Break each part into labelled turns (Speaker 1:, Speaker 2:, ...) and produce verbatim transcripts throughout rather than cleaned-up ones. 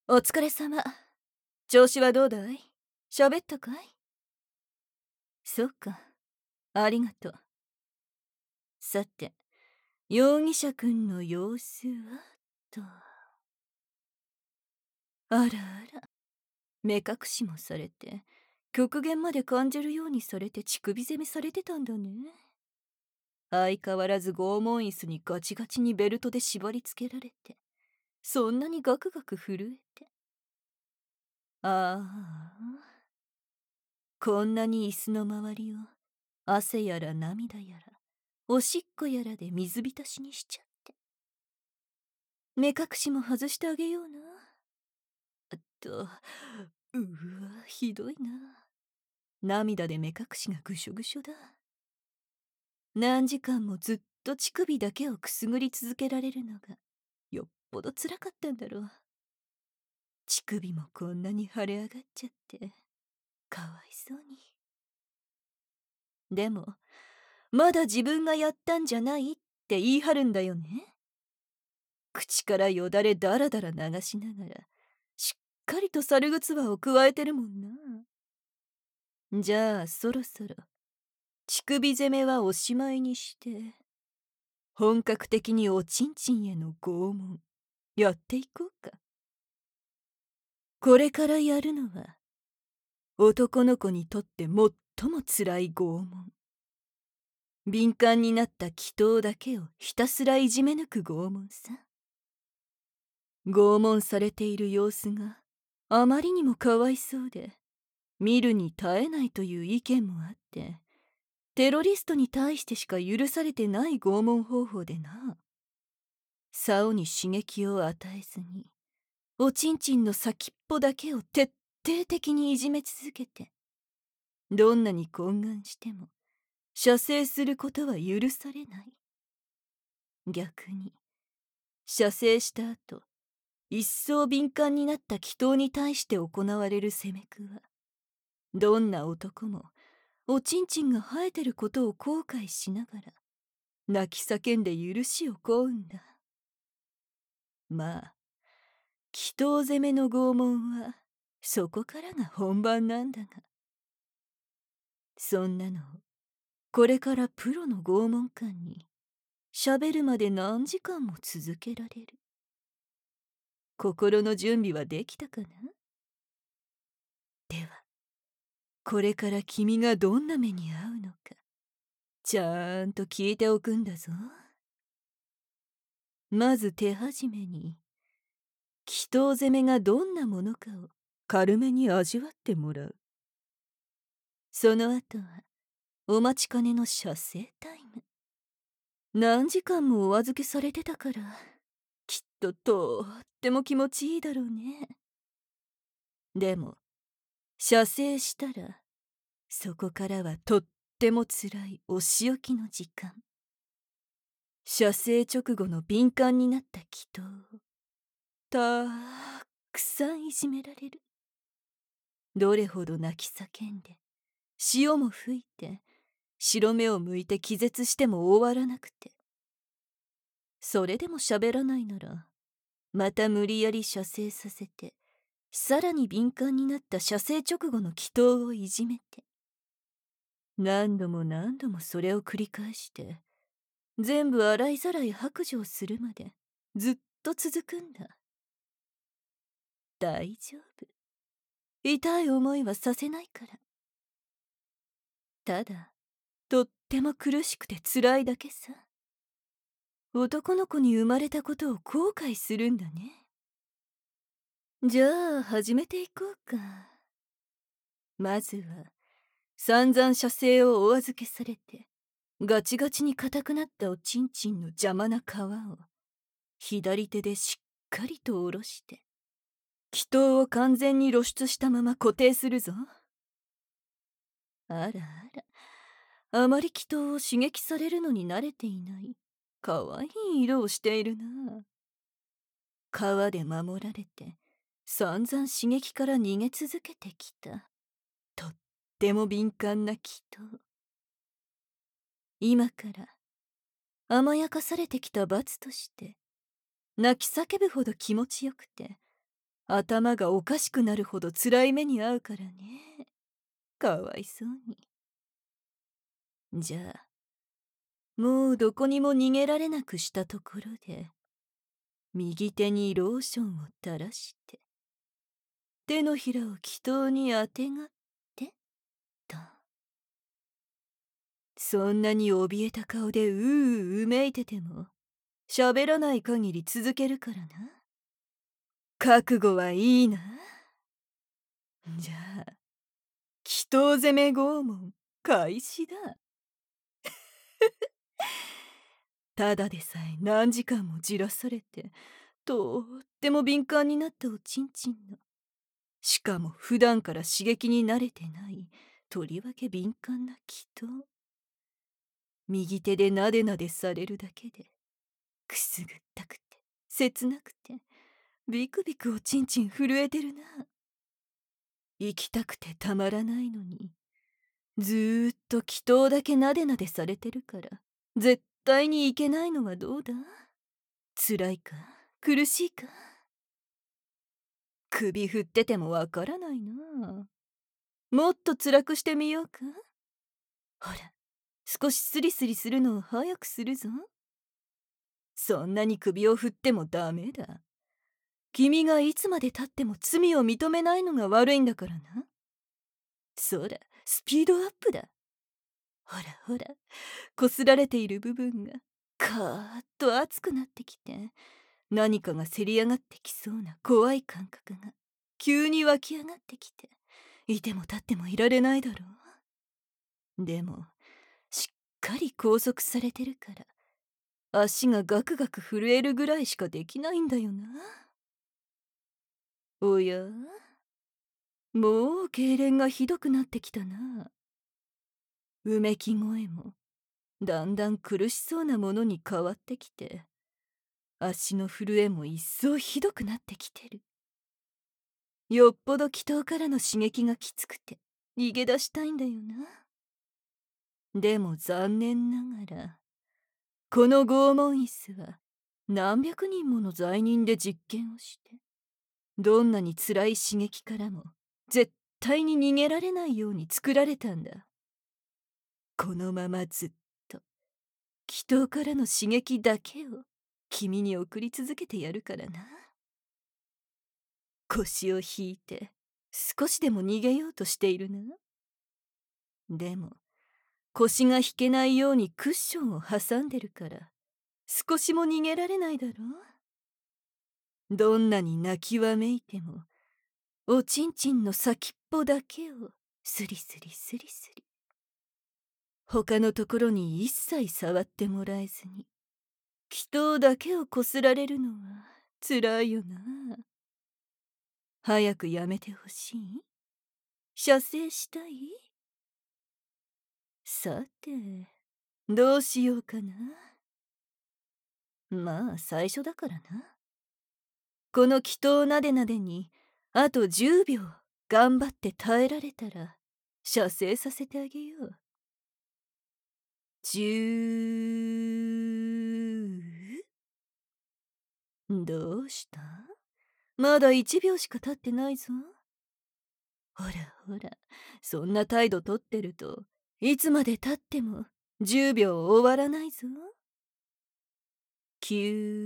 Speaker 1: お疲れ様。調子はどうだい？喋ったかい？そうか。ありがとう。さて、容疑者くんの様子はと。あらあら。目隠しもされて、極限まで感じるようにされて乳首攻めされてたんだね。相変わらず拷問椅子にガチガチにベルトで縛り付けられて、そんなにガクガク震えて。ああ。こんなに椅子の周りを汗やら涙やらおしっこやらで水浸しにしちゃって。目隠しも外してあげような。あっと、うわ、ひどいな。涙で目隠しがぐしょぐしょだ。何時間もずっと乳首だけをくすぐり続けられるのがよっぽど辛かったんだろう。乳首もこんなに腫れ上がっちゃってかわいそうに。でもまだ自分がやったんじゃないって言い張るんだよね。口からよだれだらだら流しながらしっかりと猿ぐつわを加えてるもんな。じゃあそろそろ乳首攻めはおしまいにして本格的におちんちんへの拷問やっていこうか。これからやるのは男の子にとって最も辛い拷問。敏感になった祈祷だけをひたすらいじめ抜く拷問さ。拷問されている様子があまりにもかわいそうで見るに耐えないという意見もあって、テロリストに対してしか許されてない拷問方法でな。竿に刺激を与えずにおちんちんの先っぽだけを徹底的にいじめ続けて、どんなに懇願しても射精することは許されない。逆に射精した後一層敏感になった祈祷に対して行われる責め苦は、どんな男もおちんちんが生えてることを後悔しながら泣き叫んで許しを請うんだ。まあ祈祷攻めの拷問はそこからが本番なんだが、そんなのこれからプロの拷問官に喋るまで何時間も続けられる。心の準備はできたかな？ではこれから君がどんな目に遭うのかちゃーんと聞いておくんだぞ。まず手始めに祈祷攻めがどんなものかを軽めに味わってもらう。その後はお待ちかねの射精タイム。何時間もお預けされてたからきっととっても気持ちいいだろうね。でも射精したらそこからはとってもつらいお仕置きの時間。射精直後の敏感になった祈祷をたくさんいじめられる。どれほど泣き叫んで潮も吹いて白目を向いて気絶しても終わらなくて、それでも喋らないならまた無理やり射精させてさらに敏感になった射精直後の祈祷をいじめて、何度も何度もそれを繰り返して全部洗いざらい白状するまでずっと続くんだ。大丈夫、痛い思いはさせないから。ただとっても苦しくて辛いだけさ。男の子に生まれたことを後悔するんだね。じゃあ始めていこうか。まずは散々射精をお預けされてガチガチに硬くなったおちんちんの邪魔な皮を左手でしっかりと下ろして祈祷を完全に露出したまま固定するぞ。あらあら、あまり祈祷を刺激されるのに慣れていないかわいい色をしているな。皮で守られて散々刺激から逃げ続けてきたとっても敏感な祈祷。今から甘やかされてきた罰として泣き叫ぶほど気持ちよくて頭がおかしくなるほど辛い目に遭うからね。かわいそうに。じゃあ、もうどこにも逃げられなくしたところで、右手にローションを垂らして、手のひらを祈祷にあてがって、と。そんなに怯えた顔でうううめいてても、喋らない限り続けるからな。覚悟はいいな。じゃあ、祈祷攻め拷問開始だ。ただでさえ何時間もじらされて、とっても敏感になったおちんちんの。しかも普段から刺激に慣れてない、とりわけ敏感な祈祷。右手でなでなでされるだけで、くすぐったくて、切なくて、ビクビクおちんちん震えてるな。行きたくてたまらないのに、ずーっと祈祷だけなでなでされてるから、絶対に行けないのはどうだ？辛いか苦しいか？首振っててもわからないな。もっと辛くしてみようか？ほら、少しスリスリするのを早くするぞ。そんなに首を振ってもダメだ。君がいつまでたっても罪を認めないのが悪いんだからな。そら、スピードアップだ。ほらほら、こすられている部分がカーッと熱くなってきて、何かがせり上がってきそうな怖い感覚が急に湧き上がってきて、いても立ってもいられないだろう。でも、しっかり拘束されてるから、足がガクガク震えるぐらいしかできないんだよな。おや？もう痙攣がひどくなってきたな。うめき声もだんだん苦しそうなものに変わってきて、足の震えも一層ひどくなってきてる。よっぽど祈祷からの刺激がきつくて逃げ出したいんだよな。でも残念ながら、この拷問椅子は何百人もの罪人で実験をして、どんなに辛い刺激からも絶対に逃げられないように作られたんだ。このままずっと祈祷からの刺激だけを君に送り続けてやるからな。腰を引いて少しでも逃げようとしているな。でも腰が引けないようにクッションを挟んでるから少しも逃げられないだろう。どんなに泣きわめいてもおちんちんの先っぽだけをスリスリスリスリ、他のところに一切触ってもらえずに祈祷だけをこすられるのはつらいよな。早くやめてほしい？射精したい？さて、どうしようかな。まあ最初だからな。この祈祷なでなでにあとじゅうびょう頑張って耐えられたら射精させてあげよう。じゅう。どうした？まだいちびょうしか経ってないぞ。ほらほら、そんな態度とってるといつまで経ってもじゅうびょう終わらないぞ。き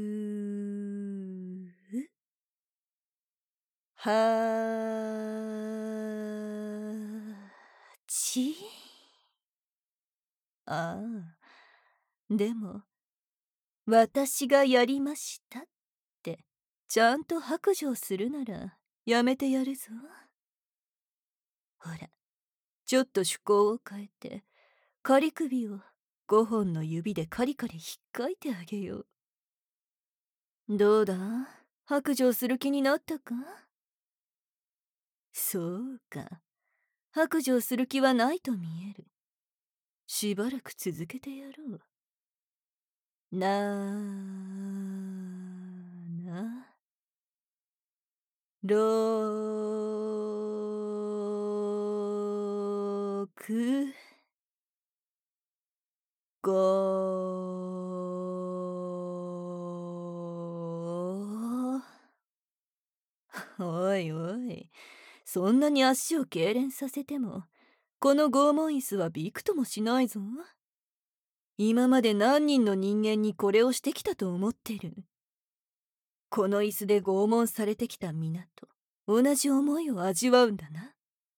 Speaker 1: ゅう、はち。ああ、でも私がやりましたってちゃんと白状するならやめてやるぞ。ほら、ちょっと趣向を変えて仮首をごほんの指でカリカリ引っかいてあげよう。どうだ、白状する気になったか？そうか、白状する気はないと見える。しばらく続けてやろう。ななろくごおいおい、そんなに足を痙攣させても、この拷問椅子はびくともしないぞ。今まで何人の人間にこれをしてきたと思ってる。この椅子で拷問されてきた皆と同じ思いを味わうんだな。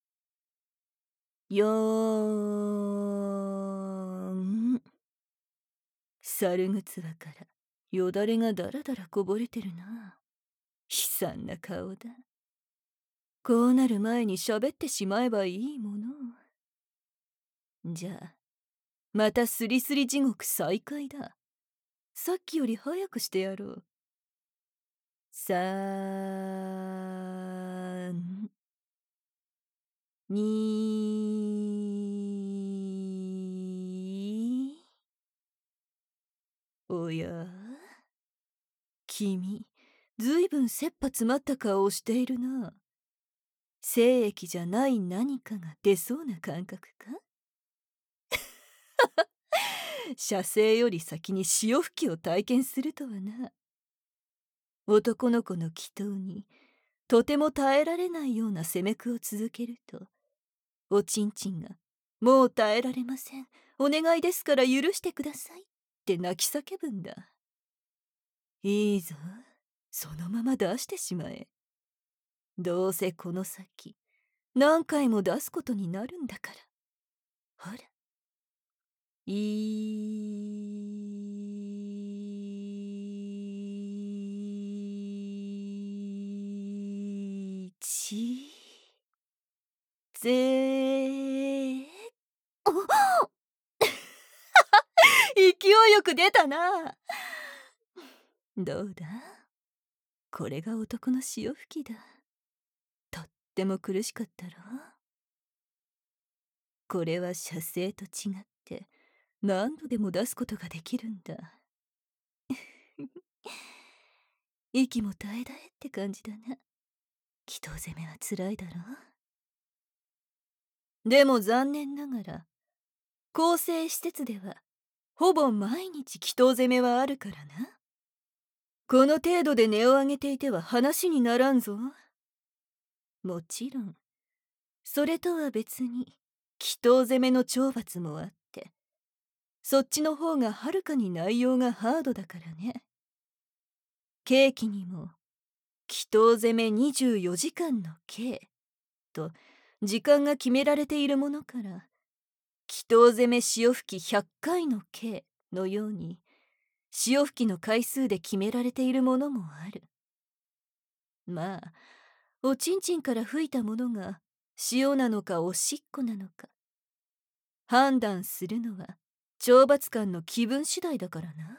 Speaker 1: よーん。猿ぐつわからよだれがだらだらこぼれてるな。悲惨な顔だ。こうなる前に喋ってしまえばいいもの。じゃあまたスリスリ地獄再開だ。さっきより早くしてやろう。さーんにおや君、ずいぶん切羽詰まった顔をしているな。精液じゃない何かが出そうな感覚か。射精より先に潮吹きを体験するとはな。男の子の祈祷にとても耐えられないような責め苦を続けると、おちんちんがもう耐えられません、お願いですから許してくださいって泣き叫ぶんだ。いいぞ、そのまま出してしまえ。どうせこの先何回も出すことになるんだから。ほら、いちぜお勢いよく出たな。どうだ、これが男の潮吹きだ。とっても苦しかったろ。これは射精と違って何度でも出すことができるんだ。息も絶え絶えって感じだな。祈祷攻めはつらいだろ。でも残念ながら更生施設ではほぼ毎日祈祷攻めはあるからな。この程度で音を上げていては話にならんぞ。もちろんそれとは別に祈祷攻めの懲罰もあって、そっちの方がはるかに内容がハードだからね。刑期にも祈祷攻めにじゅうよじかんの刑と時間が決められているものから、祈祷攻め潮吹きひゃっかいの刑のように潮吹きの回数で決められているものもある。まあおちんちんから吹いたものが潮なのかおしっこなのか判断するのは懲罰官の気分次第だからな。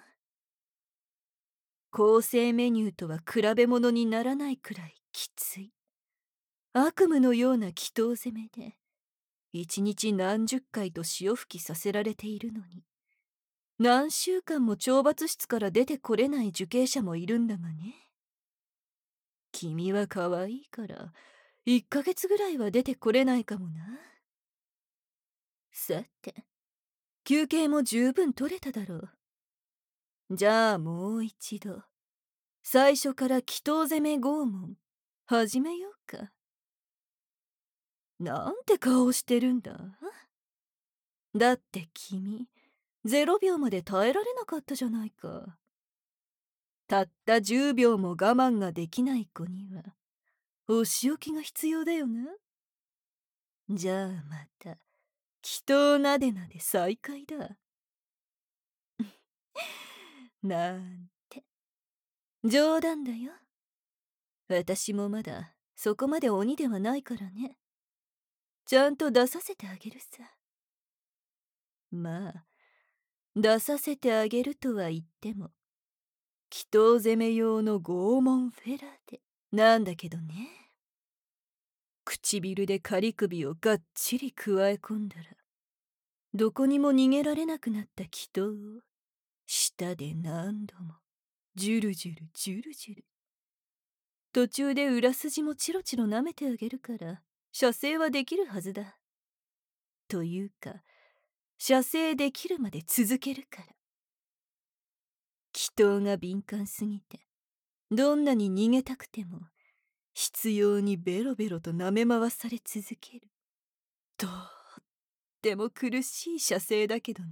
Speaker 1: 構成メニューとは比べ物にならないくらいきつい悪夢のような祈祷攻めで、一日何十回と潮吹きさせられているのに、何週間も懲罰室から出てこれない受刑者もいるんだがね。君は可愛いからいっかげつぐらいは出てこれないかもな。さて、休憩も十分取れただろう。じゃあもう一度最初から祈祷攻め拷問始めようか。なんて顔してるんだ。だって君ゼロびょうまで耐えられなかったじゃないか。たったじゅうびょうも我慢ができない子にはお仕置きが必要だよな。じゃあまた祈祷なでなで再開だ。なんて冗談だよ。私もまだそこまで鬼ではないからね。ちゃんと出させてあげるさ。まあ出させてあげるとは言っても祈祷攻め用の拷問フェラーでなんだけどね。唇で仮首をがっちりくわえ込んだらどこにも逃げられなくなった祈祷を舌で何度もジュルジュルジュルジュル、途中で裏筋もチロチロ舐めてあげるから射精はできるはずだ。というか射精できるまで続けるから。祈祷が敏感すぎてどんなに逃げたくても執拗にベロベロと舐め回され続ける。とっても苦しい射精だけどね。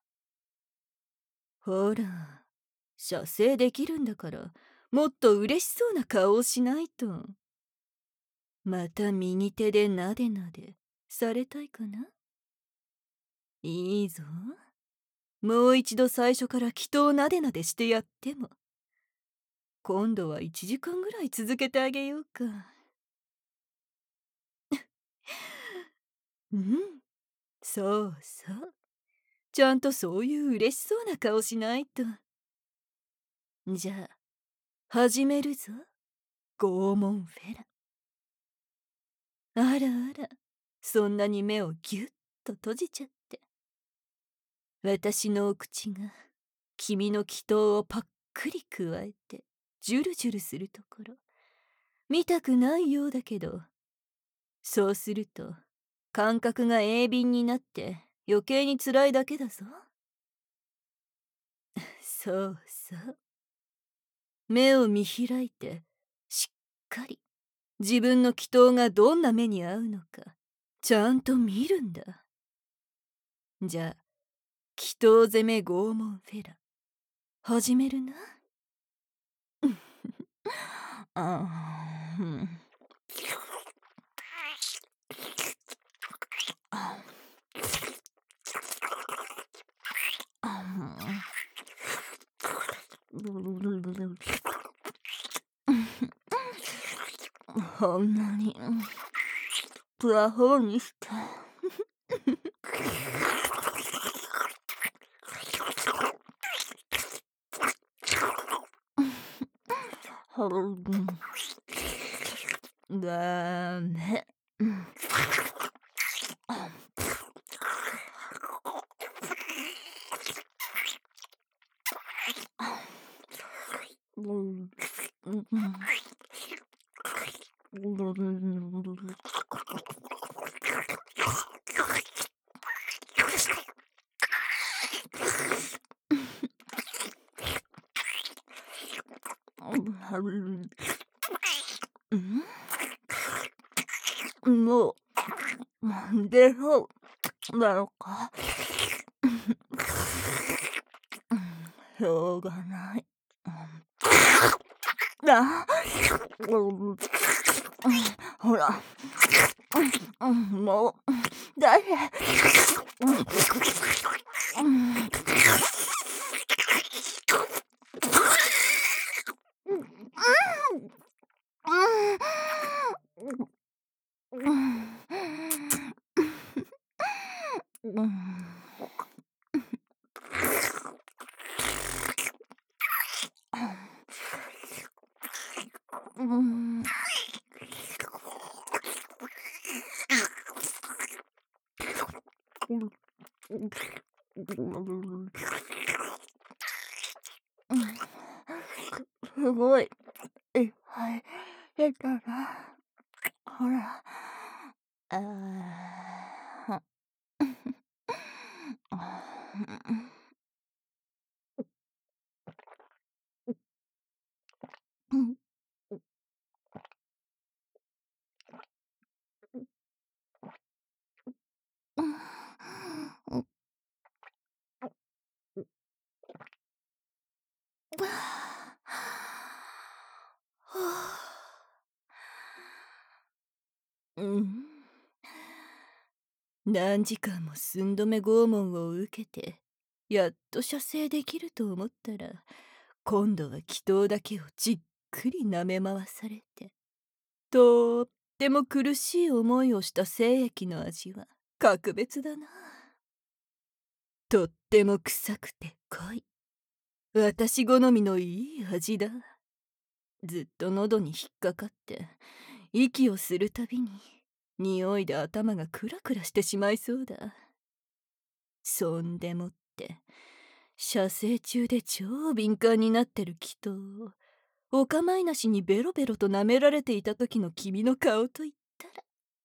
Speaker 1: ほら、射精できるんだからもっと嬉しそうな顔をしないと。また右手でなでなでされたいかな。いいぞ。もう一度最初から祈祷なでなでしてやっても。今度はいちじかんぐらい続けてあげようか。うん、そうそう。ちゃんとそういう嬉しそうな顔しないと。じゃあ始めるぞ、拷問フェラ。あらあら、そんなに目をギュッと閉じちゃって。私のお口が君の祈祷をパックリ加えてジュルジュルするところ見たくないようだけど、そうすると感覚が鋭敏になって余計に辛いだけだぞ。そうそう。目を見開いてしっかり自分の祈祷がどんな目に合うのかちゃんと見るんだ。じゃあ祈祷攻め拷問フェラ始めるな。あー、うん、ああ、こんなにプラフォーにしてダメ。もう出そうだろうか。しょうがない。あ、ほら、もう誰。すごいいっぱい出たな。ほら。あーうん、何時間も寸止め拷問を受けてやっと射精できると思ったら、今度は祈祷だけをじっくり舐め回されて、とっても苦しい思いをした精液の味は格別だな。とっても臭くて濃い、私好みのいい味だ。ずっと喉に引っかかって息をするたびに匂いで頭がクラクラしてしまいそうだ。そんでもって射精中で超敏感になってる祈祷をお構いなしにベロベロと舐められていた時の君の顔といったら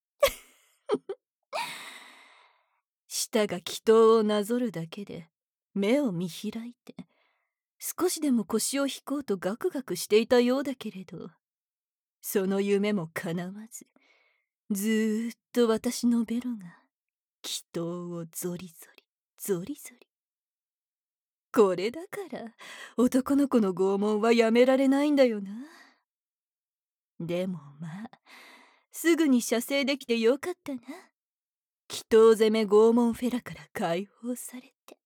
Speaker 1: 舌が祈祷をなぞるだけで目を見開いて少しでも腰を引こうとガクガクしていたようだけれど、 その夢も叶わず、ずーっと私のベロが祈祷をゾリゾリゾリゾリ。これだから男の子の拷問はやめられないんだよな。でもまあ、すぐに射精できてよかったな。祈祷攻め拷問フェラから解放されて。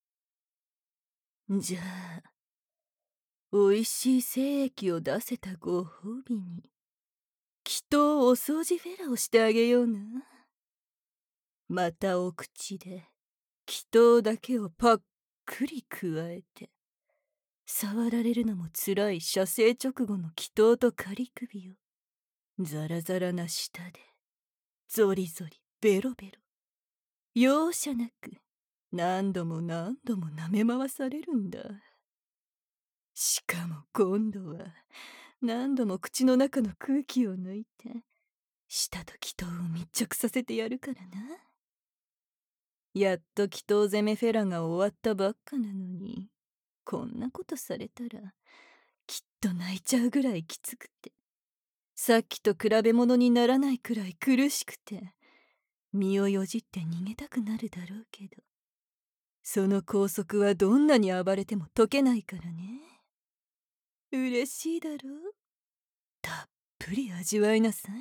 Speaker 1: じゃあ、おいしい精液を出せたご褒美に祈祷お掃除フェラをしてあげような。またお口で祈祷だけをパックリ加えて、触られるのもつらい射精直後の祈祷と仮首をザラザラな舌でゾリゾリベロベロ容赦なく何度も何度も舐め回されるんだ。しかも今度は何度も口の中の空気を抜いて舌と祈祷を密着させてやるからな。やっと祈祷攻めフェラが終わったばっかなのに、こんなことされたらきっと泣いちゃうぐらいきつくて、さっきと比べ物にならないくらい苦しくて、身をよじって逃げたくなるだろうけど、その拘束はどんなに暴れても解けないからね。嬉しいだろう。たっぷり味わいなさい。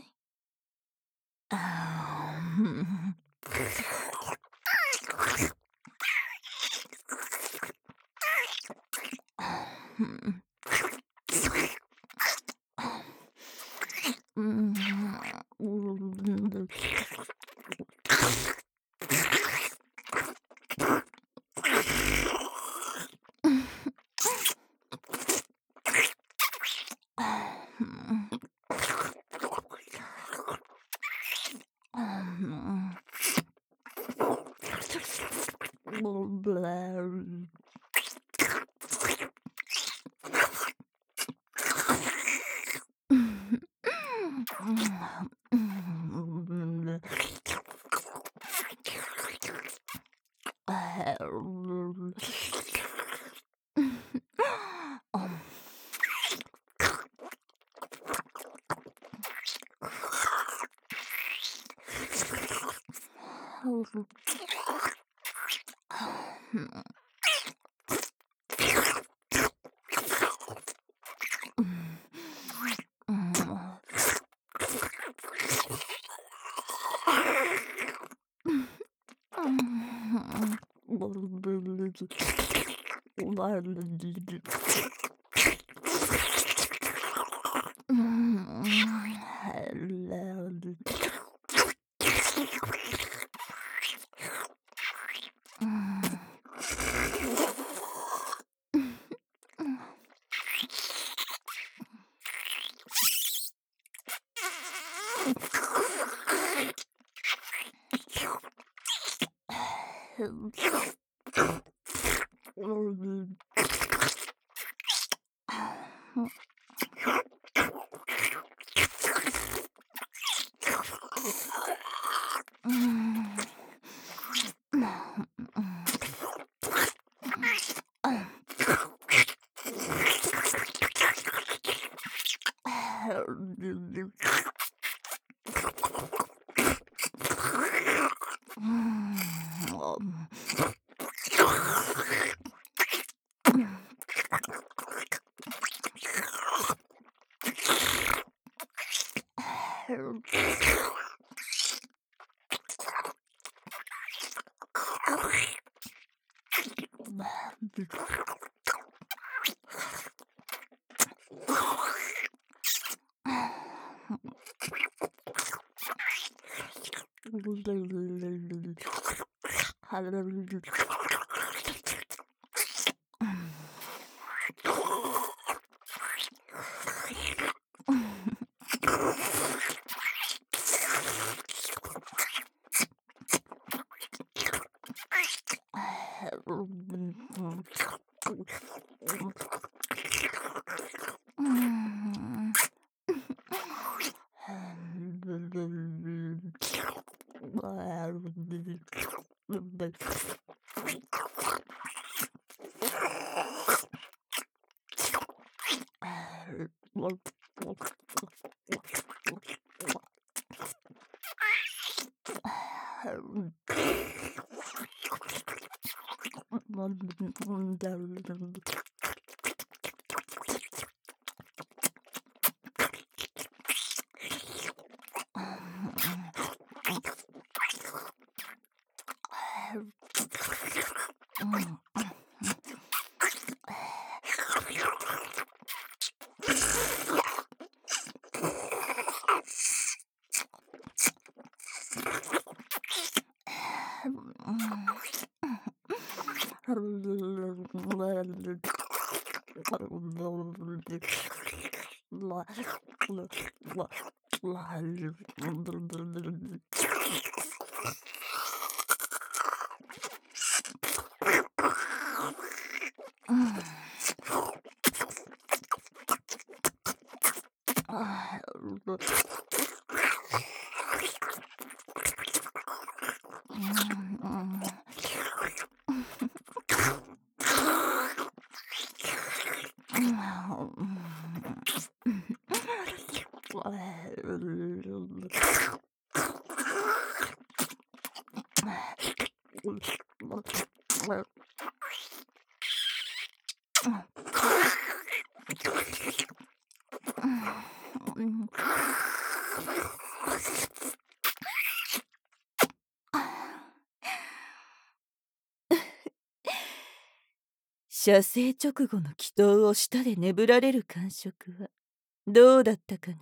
Speaker 1: あー射精直後の祈祷を舌で眠られる感触はどうだったかな？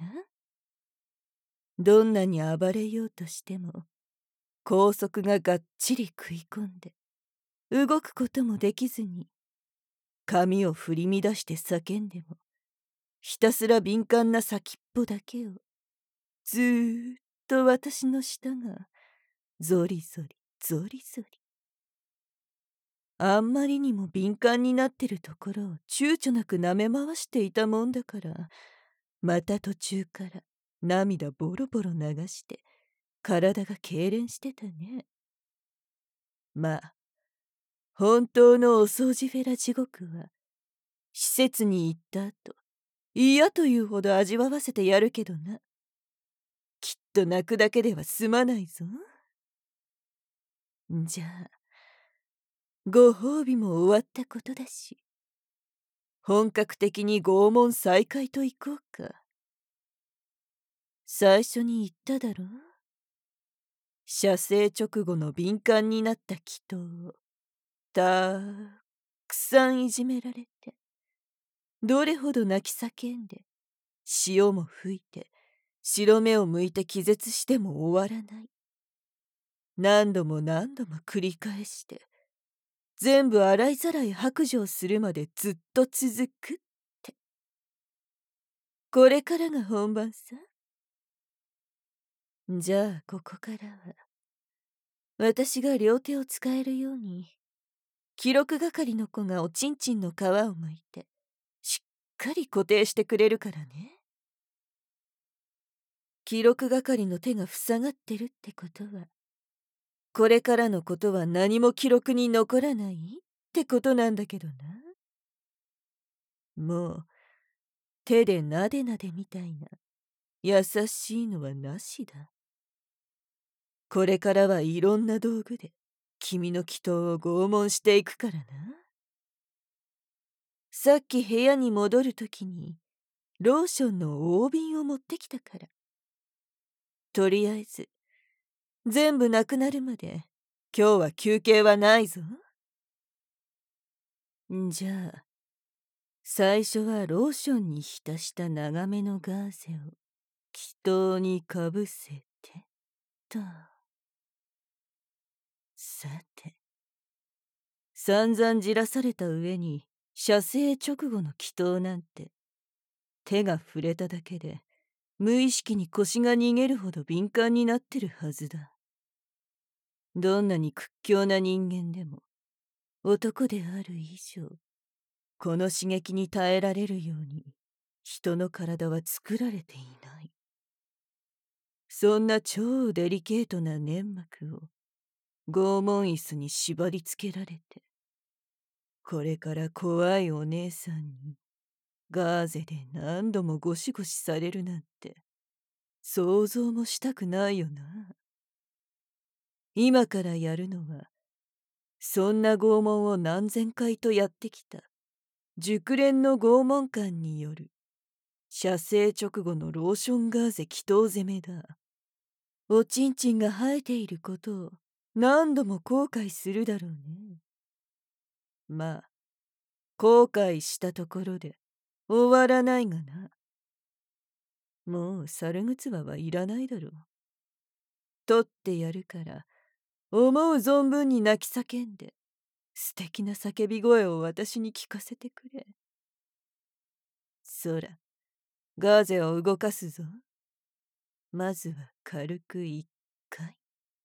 Speaker 1: どんなに暴れようとしても拘束ががっちり食い込んで動くこともできずに髪を振り乱して叫んでもひたすら敏感な先っぽだけをずーっと私の舌がゾリゾリゾリゾリ。あんまりにも敏感になってるところを躊躇なく舐め回していたもんだからまた途中から涙ボロボロ流して体が痙攣してたね。まあ本当のお掃除フェラ地獄は施設に行った後嫌というほど味わわせてやるけどな。きっと泣くだけでは済まないぞ。じゃあご褒美も終わったことだし本格的に拷問再開といこうか。最初に言っただろう。射精直後の敏感になった祈祷をたくさんいじめられてどれほど泣き叫んで潮も吹いて白目を向いて気絶しても終わらない。何度も何度も繰り返して全部洗いざらい白状するまでずっと続くって。これからが本番さ。じゃあここからは私が両手を使えるように記録係の子がおちんちんの皮を剥いてしっかり固定してくれるからね。記録係の手が塞がってるってことはこれからのことは何も記録に残らないってことなんだけどな。もう手でなでなでみたいな優しいのはなしだ。これからはいろんな道具で君の祈祷を拷問していくからな。さっき部屋に戻るときにローションの大瓶を持ってきたから。とりあえず全部なくなるまで今日は休憩はないぞ。んじゃあ最初はローションに浸した長めのガーゼを祈祷にかぶせてと。さて散々じらされた上に射精直後の祈祷なんて手が触れただけで無意識に腰が逃げるほど敏感になってるはずだ。どんなに屈強な人間でも男である以上この刺激に耐えられるように人の体は作られていない。そんな超デリケートな粘膜を拷問椅子に縛り付けられてこれから怖いお姉さんにガーゼで何度もゴシゴシされるなんて想像もしたくないよな。今からやるのはそんな拷問を何千回とやってきた熟練の拷問官による射精直後のローションガーゼ祈祷攻めだ。おちんちんが生えていることを何度も後悔するだろうね。まあ、後悔したところで終わらないがな。もう猿ぐつわはいらないだろう。取ってやるから思う存分に泣き叫んで素敵な叫び声を私に聞かせてくれ。そら、ガーゼを動かすぞ。まずは軽く一回。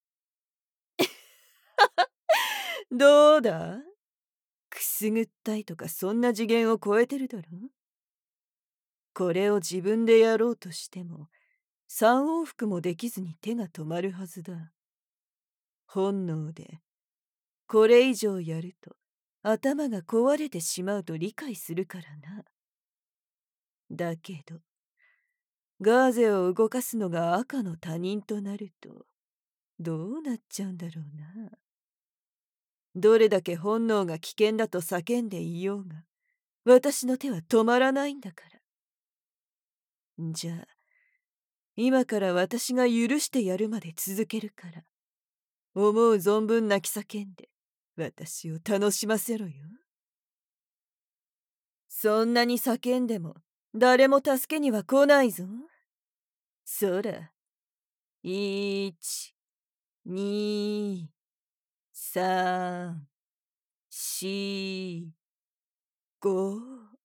Speaker 1: どうだ？くすぐったいとかそんな次元を超えてるだろ？これを自分でやろうとしても三往復もできずに手が止まるはずだ。本能でこれ以上やると頭が壊れてしまうと理解するからな。だけどガーゼを動かすのが赤の他人となるとどうなっちゃうんだろうな。どれだけ本能が危険だと叫んでいようが私の手は止まらないんだから。じゃあ今から私が許してやるまで続けるから思う存分泣き叫んで私を楽しませろよ。そんなに叫んでも誰も助けには来ないぞ。そら、いち、に、さん、し、ご。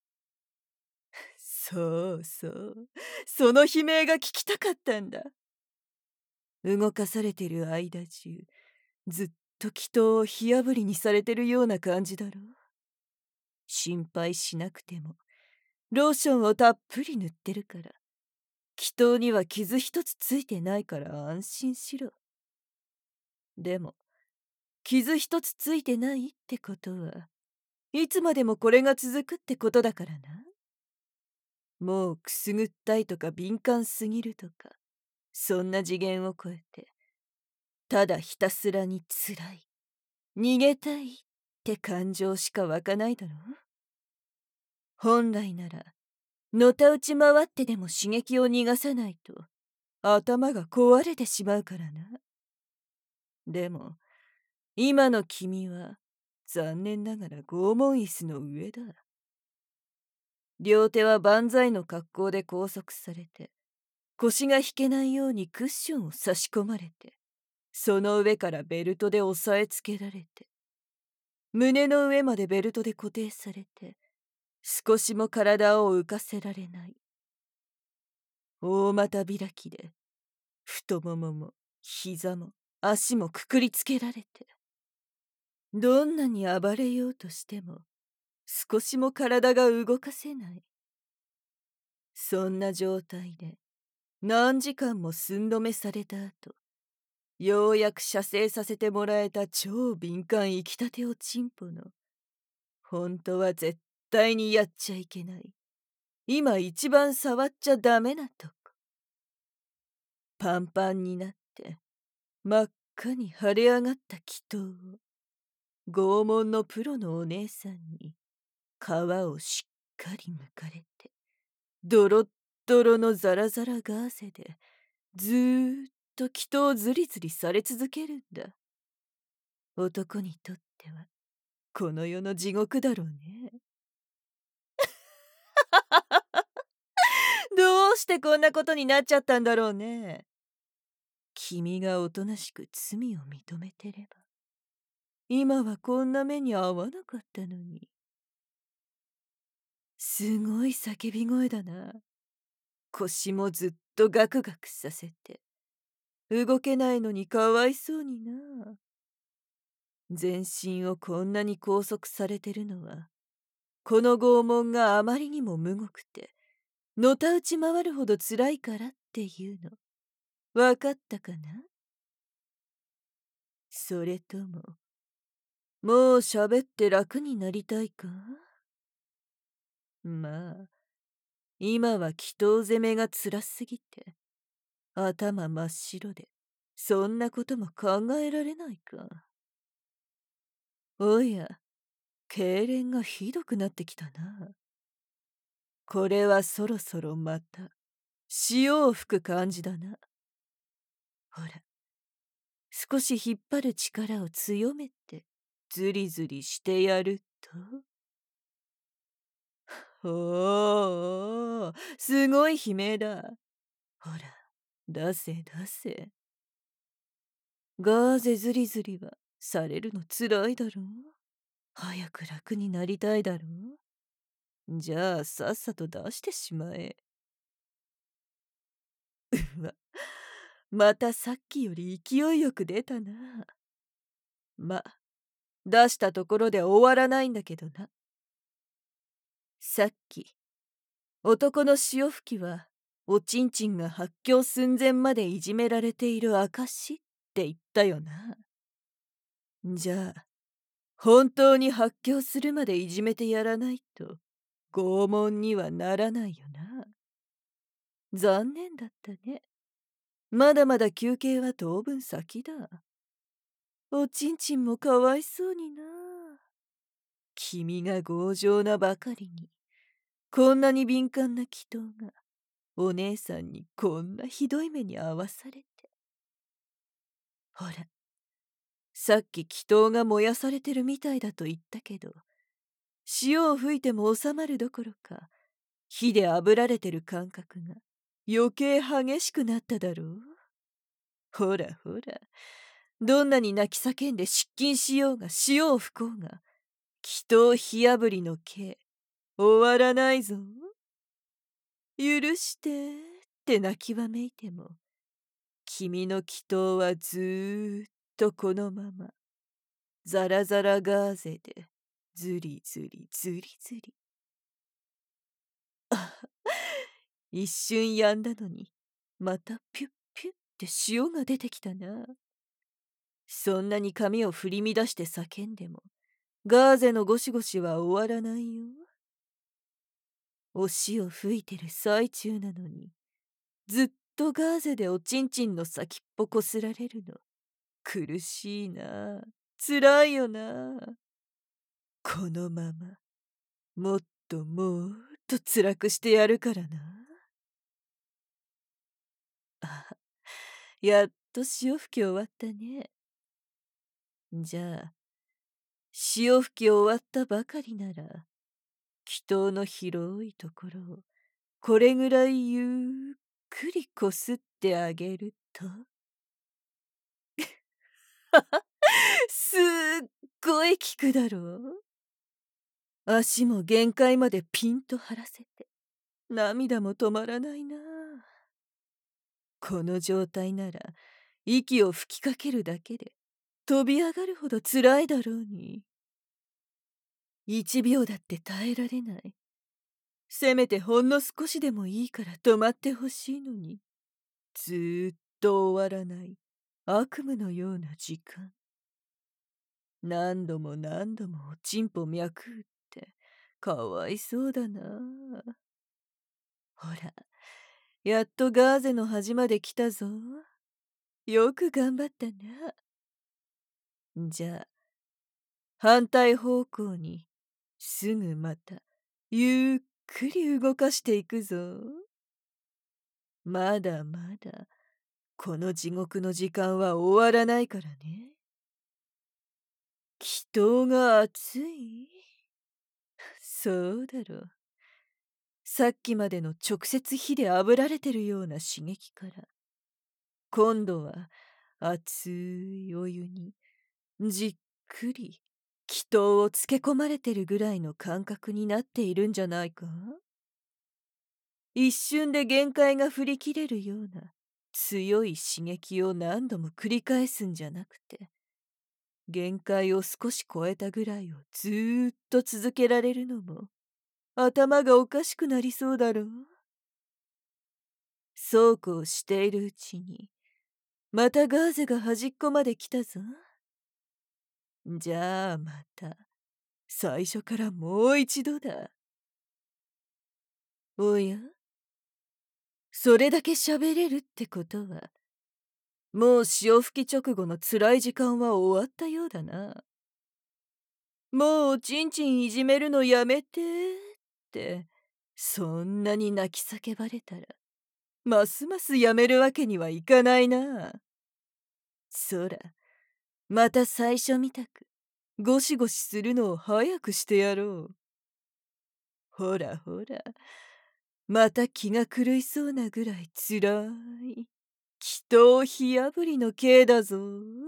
Speaker 1: そうそう、その悲鳴が聞きたかったんだ。動かされてる間中ずっと祈祷を火あぶりにされてるような感じだろう。心配しなくてもローションをたっぷり塗ってるから祈祷には傷一つついてないから安心しろ。でも傷一つついてないってことはいつまでもこれが続くってことだからな。もうくすぐったいとか敏感すぎるとかそんな次元を超えてただひたすらにつらい逃げたいって感情しか湧かないだろう。本来ならのたうち回ってでも刺激を逃がさないと頭が壊れてしまうからな。でも今の君は残念ながら拷問椅子の上だ。両手は万歳の格好で拘束されて腰が引けないようにクッションを差し込まれてその上からベルトで押さえつけられて胸の上までベルトで固定されて少しも体を浮かせられない。大股開きで太ももも膝も足もくくりつけられてどんなに暴れようとしても少しも体が動かせない。そんな状態で何時間も寸止めされた後ようやく射精させてもらえた超敏感生きたておちんぽの本当は絶対にやっちゃいけない今一番触っちゃダメなとこ。パンパンになって真っ赤に腫れ上がった祈祷を拷問のプロのお姉さんに皮をしっかり剥かれてドロッドロのザラザラガーゼでずーっと祈祷ずりずりされ続けるんだ。男にとってはこの世の地獄だろうね。どうしてこんなことになっちゃったんだろうね。君がおとなしく罪を認めてれば今はこんな目に遭わなかったのに。すごい叫び声だな。腰もずっとガクガクさせて動けないのにかわいそうにな。全身をこんなに拘束されてるのはこの拷問があまりにもむごくてのたうち回るほどつらいからっていうのわかったかな。それとももう喋って楽になりたいか。まあ今は祈祷攻めがつらすぎて頭真っ白でそんなことも考えられないか。 おや、痙攣がひどくなってきたな。これはそろそろまた潮を吹く感じだな。ほら、少し引っ張る力を強めてズリズリしてやると。おーおー、すごい悲鳴だ。ほら、出せ出せ。ガーゼズリズリはされるのつらいだろう。早く楽になりたいだろう。じゃあさっさと出してしまえ。うわ、またさっきより勢いよく出たな。ま、出したところで終わらないんだけどな。さっき、男の潮吹きは、おちんちんが発狂寸前までいじめられている証って言ったよな。じゃあ、本当に発狂するまでいじめてやらないと、拷問にはならないよな。残念だったね。まだまだ休憩は当分先だ。おちんちんもかわいそうにな。君が強情なばかりに、こんなに敏感な祈祷が、お姉さんにこんなひどい目に遭わされて。ほら、さっき祈祷が燃やされてるみたいだと言ったけど、潮を吹いても収まるどころか、火で炙られてる感覚が余計激しくなっただろう。ほらほら、どんなに泣き叫んで失禁しようが潮を吹こうが、祈祷火あぶりの刑、終わらないぞ。許してって泣きわめいても、君の祈祷はずーっとこのまま、ザラザラガーゼで、ずりずりずりずり。あ、一瞬やんだのに、またピュッピュッって潮が出てきたな。そんなに髪を振り乱して叫んでも、ガーゼのゴシゴシは終わらないよ。お潮吹いてる最中なのに、ずっとガーゼでおちんちんの先っぽこすられるの。苦しいな。辛いよな。このまま、もっともっと辛くしてやるからな。あ、やっと潮吹き終わったね。じゃあ、潮吹き終わったばかりなら、祈祷の広いところを、これぐらいゆっくりこすってあげると。すっごい効くだろう。足も限界までピンと張らせて、涙も止まらないな。この状態なら、息を吹きかけるだけで、飛び上がるほど辛いだろうに。一秒だって耐えられない。せめてほんの少しでもいいから止まってほしいのに。ずーっと終わらない悪夢のような時間。何度も何度もおちんぽ脈打ってかわいそうだな。ほら、やっとガーゼの端まで来たぞ。よく頑張ったな。じゃあ、反対方向にすぐまたゆっくり動かしていくぞ。まだまだこの地獄の時間は終わらないからね。祈祷が熱い？そうだろう。さっきまでの直接火で炙られてるような刺激から、今度は熱いお湯にじっくり祈祷をつけ込まれてるぐらいの感覚になっているんじゃないか？一瞬で限界が振り切れるような強い刺激を何度も繰り返すんじゃなくて、限界を少し超えたぐらいをずーっと続けられるのも頭がおかしくなりそうだろう。そうこうしているうちにまたガーゼが端っこまで来たぞ。じゃあまた最初からもう一度だ。おや、それだけ喋れるってことは、もう潮吹き直後の辛い時間は終わったようだな。 もうおちんちんいじめるのやめてって、そんなに泣き叫ばれたら、ますますやめるわけにはいかないな。そら、また最初みたく、ゴシゴシするのを早くしてやろう。ほらほら、また気が狂いそうなぐらいつらい、祈祷火あぶりの刑だぞ。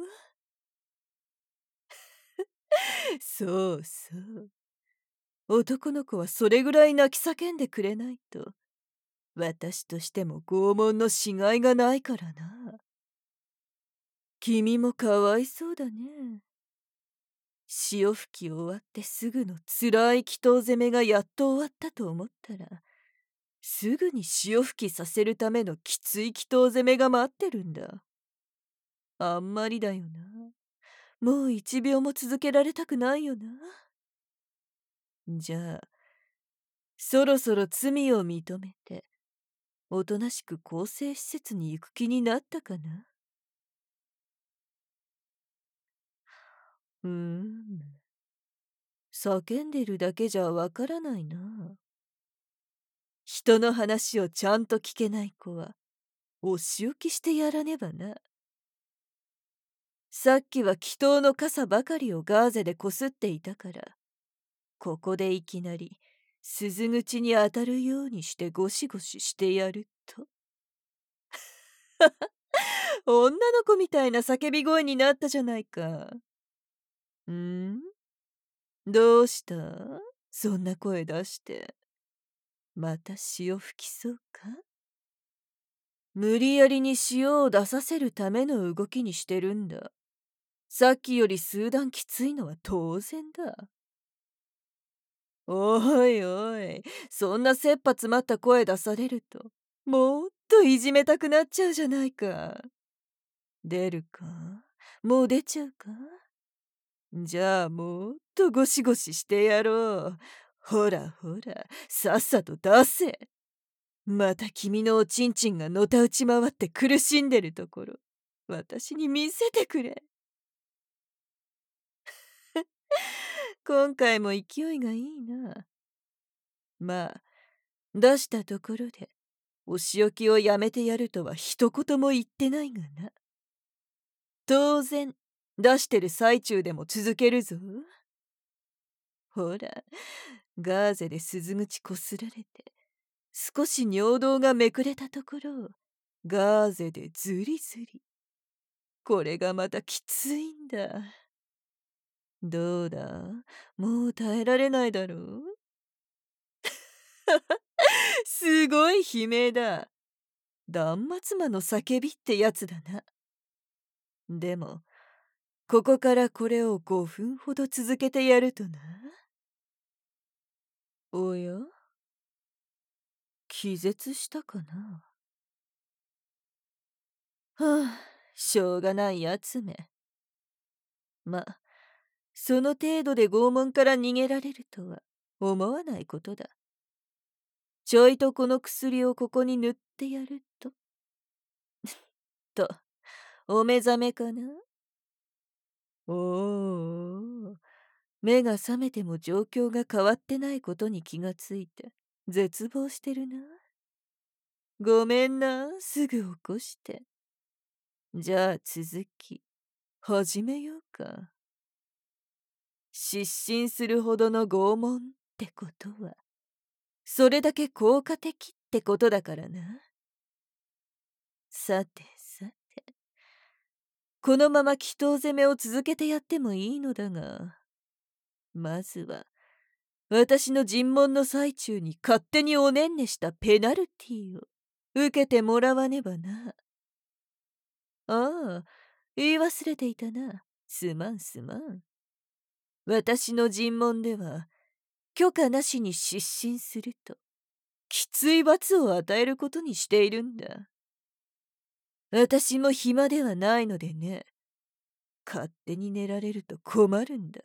Speaker 1: そうそう。男の子はそれぐらい泣き叫んでくれないと、私としても拷問のしがいがないからな。君もかわいそうだね。潮吹き終わってすぐのつらい祈祷攻めがやっと終わったと思ったら、すぐに潮吹きさせるためのきつい祈祷攻めが待ってるんだ。あんまりだよな。もう一秒も続けられたくないよな。じゃあ、そろそろ罪を認めて、おとなしく更生施設に行く気になったかな。うーん。叫んでるだけじゃわからないな。人の話をちゃんと聞けない子は、お仕置きしてやらねばな。さっきは祈祷の傘ばかりをガーゼでこすっていたから、ここでいきなり鈴口に当たるようにしてゴシゴシしてやると。女の子みたいな叫び声になったじゃないか。ん？どうした？そんな声出して。また潮吹きそうか？無理やりに潮を出させるための動きにしてるんだ。さっきより数段きついのは当然だ。おいおい、そんな切羽詰まった声出されると、もっといじめたくなっちゃうじゃないか。出るか？もう出ちゃうか？じゃあもっとゴシゴシしてやろう。ほらほら、さっさと出せ。また君のおちんちんがのたうち回って苦しんでるところ、私に見せてくれ。今回も勢いがいいな。まあ、出したところで、お仕置きをやめてやるとは一言も言ってないがな。当然、出してる最中でも続けるぞ。ほら、ガーゼで鈴口こすられて、少し尿道がめくれたところを、ガーゼでズリズリ。これがまたきついんだ。どうだ？もう耐えられないだろう？すごい悲鳴だ。断末魔の叫びってやつだな。でも、ここからこれをごふんほど続けてやるとな。おや？気絶したかな？はあ、しょうがないやつめ。ま、その程度で拷問から逃げられるとは思わないことだ。ちょいとこの薬をここに塗ってやると。と、お目覚めかな？おお、目が覚めても状況が変わってないことに気がついて絶望してるな。ごめんな、すぐ起こして。じゃあ続き始めようか。失神するほどの拷問ってことはそれだけ効果的ってことだからな。さてさて、このまま祈祷攻めを続けてやってもいいのだが、まずは私の尋問の最中に勝手におねんねしたペナルティーを受けてもらわねばな。ああ、言い忘れていたな。すまんすまん。私の尋問では、許可なしに失神すると、きつい罰を与えることにしているんだ。私も暇ではないのでね。勝手に寝られると困るんだ。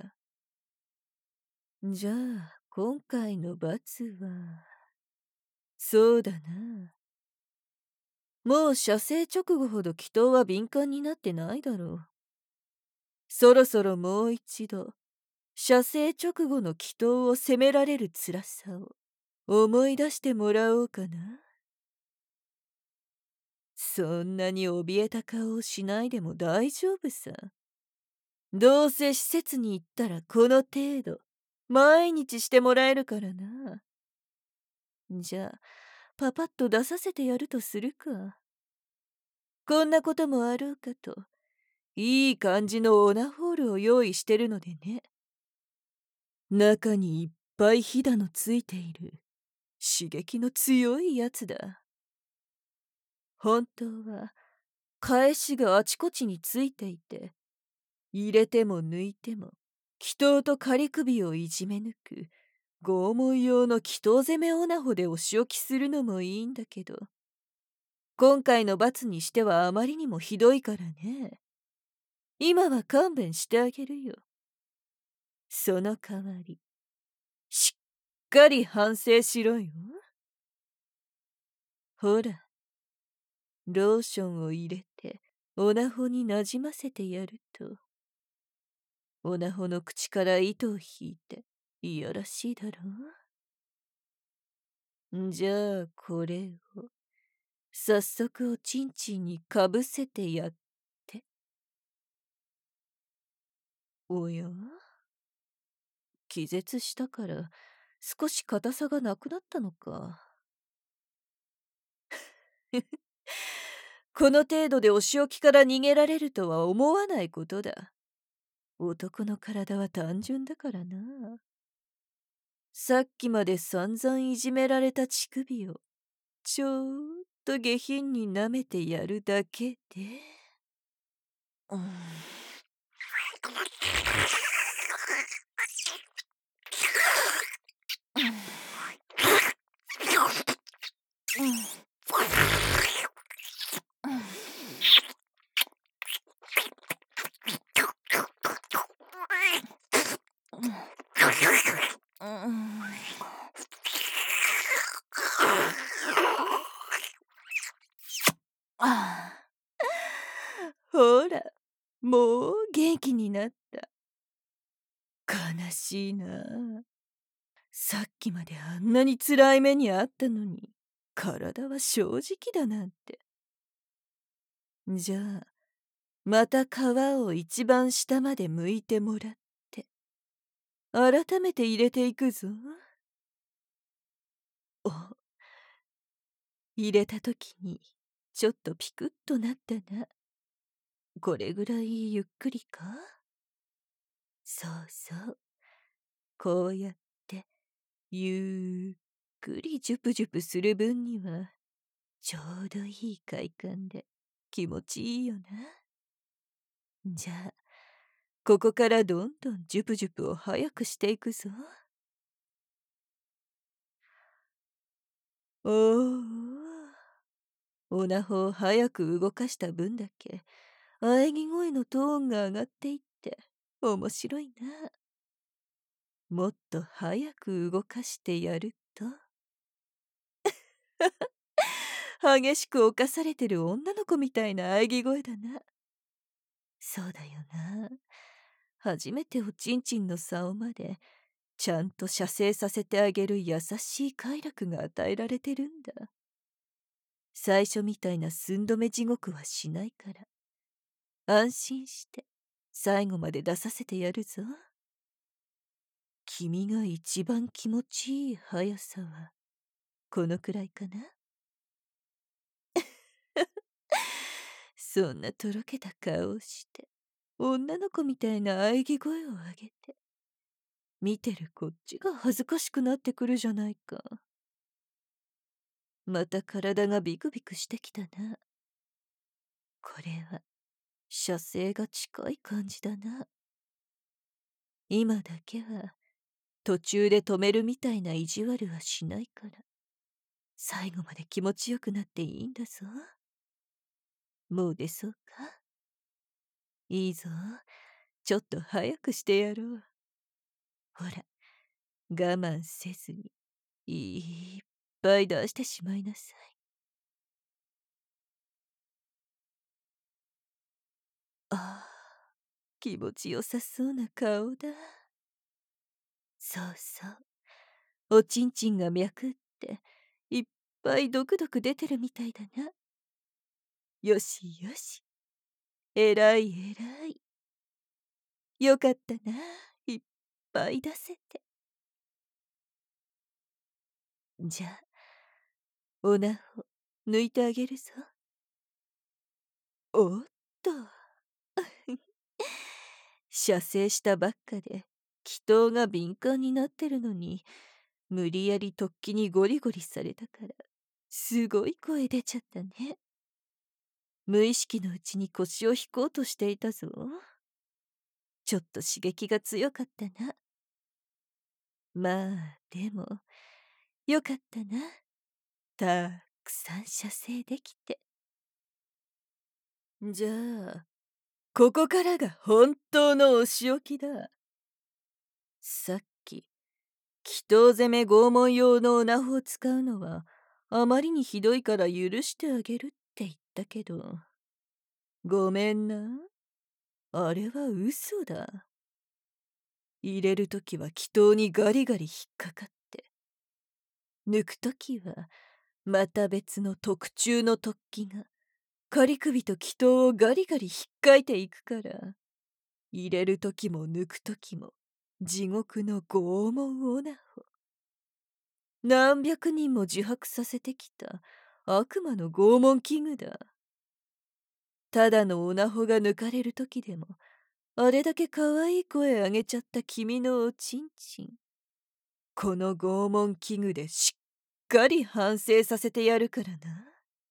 Speaker 1: じゃあ、今回の罰は、そうだな。もう射精直後ほど祈祷は敏感になってないだろう。そろそろもう一度、 射精直後の祈祷を責められる辛さを思い出してもらおうかな。そんなに怯えた顔をしないでも大丈夫さ。どうせ施設に行ったらこの程度毎日してもらえるからな。じゃあパパッと出させてやるとするか。こんなこともあろうかといい感じのオナホールを用意してるのでね。中にいっぱいひだのついている刺激の強いやつだ。本当は返しがあちこちについていて、入れても抜いても祈祷と仮首をいじめ抜く拷問用の祈祷攻めオナホでお仕置きするのもいいんだけど、今回の罰にしてはあまりにもひどいからね。今は勘弁してあげるよ。その代わりしっかり反省しろよ。ほら、ローションを入れてオナホになじませてやると、オナホの口から糸を引いていやらしいだろう。じゃあこれを早速おちんちんにかぶせてやって。おや、気絶したから少し硬さがなくなったのか。この程度でお仕置きから逃げられるとは思わないことだ。男の体は単純だからな。さっきまで散々いじめられた乳首をちょーっと下品に舐めてやるだけで、うん、ほら、もう元気になった。悲しいな。さっきまであんなに辛い目にあったのに、体は正直だなんて。じゃあ、また皮を一番下まで剥いてもらって、改めて入れていくぞ。お、入れた時に、ちょっとピクッとなったな。これぐらいゆっくりか？そうそう。こうやって、ゆっくりジュプジュプする分には、ちょうどいい快感で気持ちいいよな。じゃあ、ここからどんどんジュプジュプを早くしていくぞ。おお、オナホを早く動かした分だけ喘ぎ声のトーンが上がっていって面白いな。もっと早く動かしてやると激しく侵されてる女の子みたいな喘ぎ声だな。そうだよな。初めておちんちんの竿までちゃんと射精させてあげる優しい快楽が与えられてるんだ。最初みたいな寸止め地獄はしないから、安心して最後まで出させてやるぞ。君が一番気持ちいい速さはこのくらいかな。そんなとろけた顔をして女の子みたいな喘ぎ声を上げて、見てるこっちが恥ずかしくなってくるじゃないか。また体がビクビクしてきたな。これは射精が近い感じだな。今だけは途中で止めるみたいな意地悪はしないから、最後まで気持ちよくなっていいんだぞ。もう出そうか？いいぞ。ちょっと早くしてやろう。ほら、我慢せずにいっぱい出してしまいなさい。ああ、気持ちよさそうな顔だ。 そうそう。おちんちんが脈って、いっぱいドクドク出てるみたいだな。よしよし。えらいえらい。よかったな。いっぱい出せて。じゃあ、おなほ、抜いてあげるぞ。おっと。射精したばっかで、気筒が敏感になってるのに、無理やり突起にゴリゴリされたから、すごい声出ちゃったね。無意識のうちに腰を引こうとしていたぞ。ちょっと刺激が強かったな。まあ、でも、よかったな。たくさん射精できて。じゃあ、ここからが本当のお仕置きだ。さっき、祈祷攻め拷問用のおなほを使うのは、あまりにひどいから許してあげるって言ったけど、ごめんな。あれは嘘だ。入れるときは祈祷にガリガリ引っかかって、抜くときはまた別の特注の突起が仮首と祈祷をガリガリ引っかいていくから、入れるときも抜くときも地獄の拷問オナホ。何百人も自白させてきた悪魔の拷問器具だ。ただのオナホが抜かれるときでも、あれだけ可愛い声あげちゃった君のおちんちん。この拷問器具でしっかり反省させてやるからな。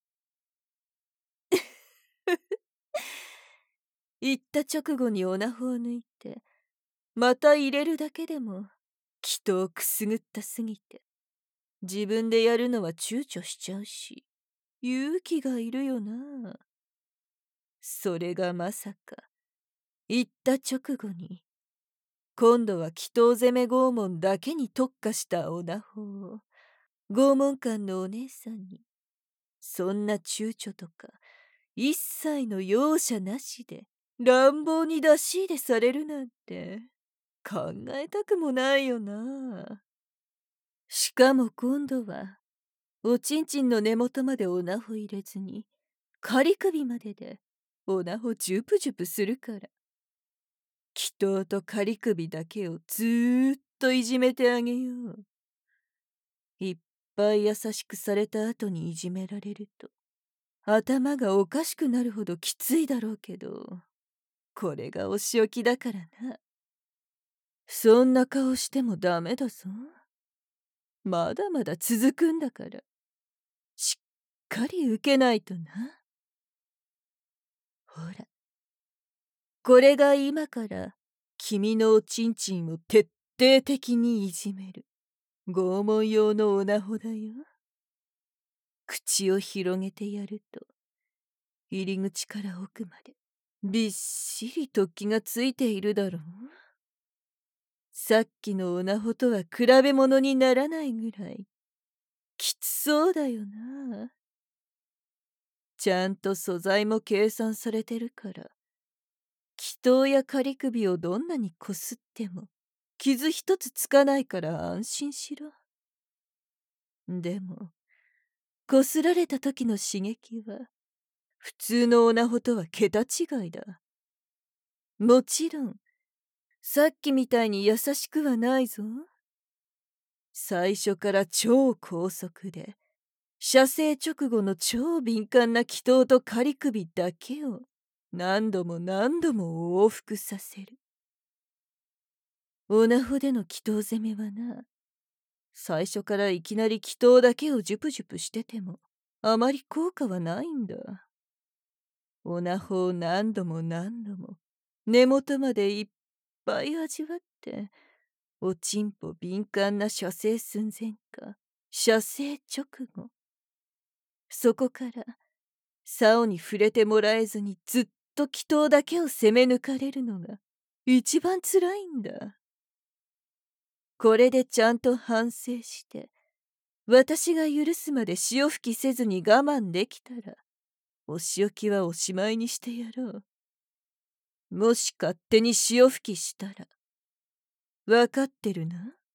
Speaker 1: 言った直後にオナホを抜いて、また入れるだけでも、祈祷くすぐったすぎて、自分でやるのは躊躇しちゃうし、勇気がいるよな。それがまさか、言った直後に、今度は祈祷攻め拷問だけに特化したオナホを、拷問官のお姉さんに、そんな躊躇とか、一切の容赦なしで乱暴に出し入れされるなんて考えたくもないよな。しかも今度はおちんちんの根元までおなほ入れずに仮首まででおなほジュプジュプするから、祈祷と仮首だけをずーっといじめてあげよう。いっぱい優しくされた後にいじめられると頭がおかしくなるほどきついだろうけど、これがお仕置きだからな。そんな顔してもダメだぞ。まだまだ続くんだから、しっかり受けないとな。ほら、これが今から君のおちんちんを徹底的にいじめる拷問用のおなほだよ。口を広げてやると、入り口から奥までびっしり突起がついているだろう。さっきのおなほとは比べ物にならないぐらいきつそうだよな。ちゃんと素材も計算されてるから、祈祷や仮首をどんなにこすっても傷一つつかないから安心しろ。でもこすられた時の刺激は普通のオナホとは桁違いだ。もちろんさっきみたいに優しくはないぞ。最初から超高速で射精直後の超敏感な祈祷と仮首だけを何度も何度も往復させる。オナホでの祈祷攻めはな、最初からいきなり祈祷だけをジュプジュプしててもあまり効果はないんだ。オナホを何度も何度も根元までいっぱい味わって、おちんぽ敏感な射精寸前か射精直後、そこから竿に触れてもらえずにずっと祈祷だけを攻め抜かれるのが一番つらいんだ。これでちゃんと反省して私が許すまで潮吹きせずに我慢できたら、お仕置きはおしまいにしてやろう。もし勝手に潮吹きしたら、わかってるな。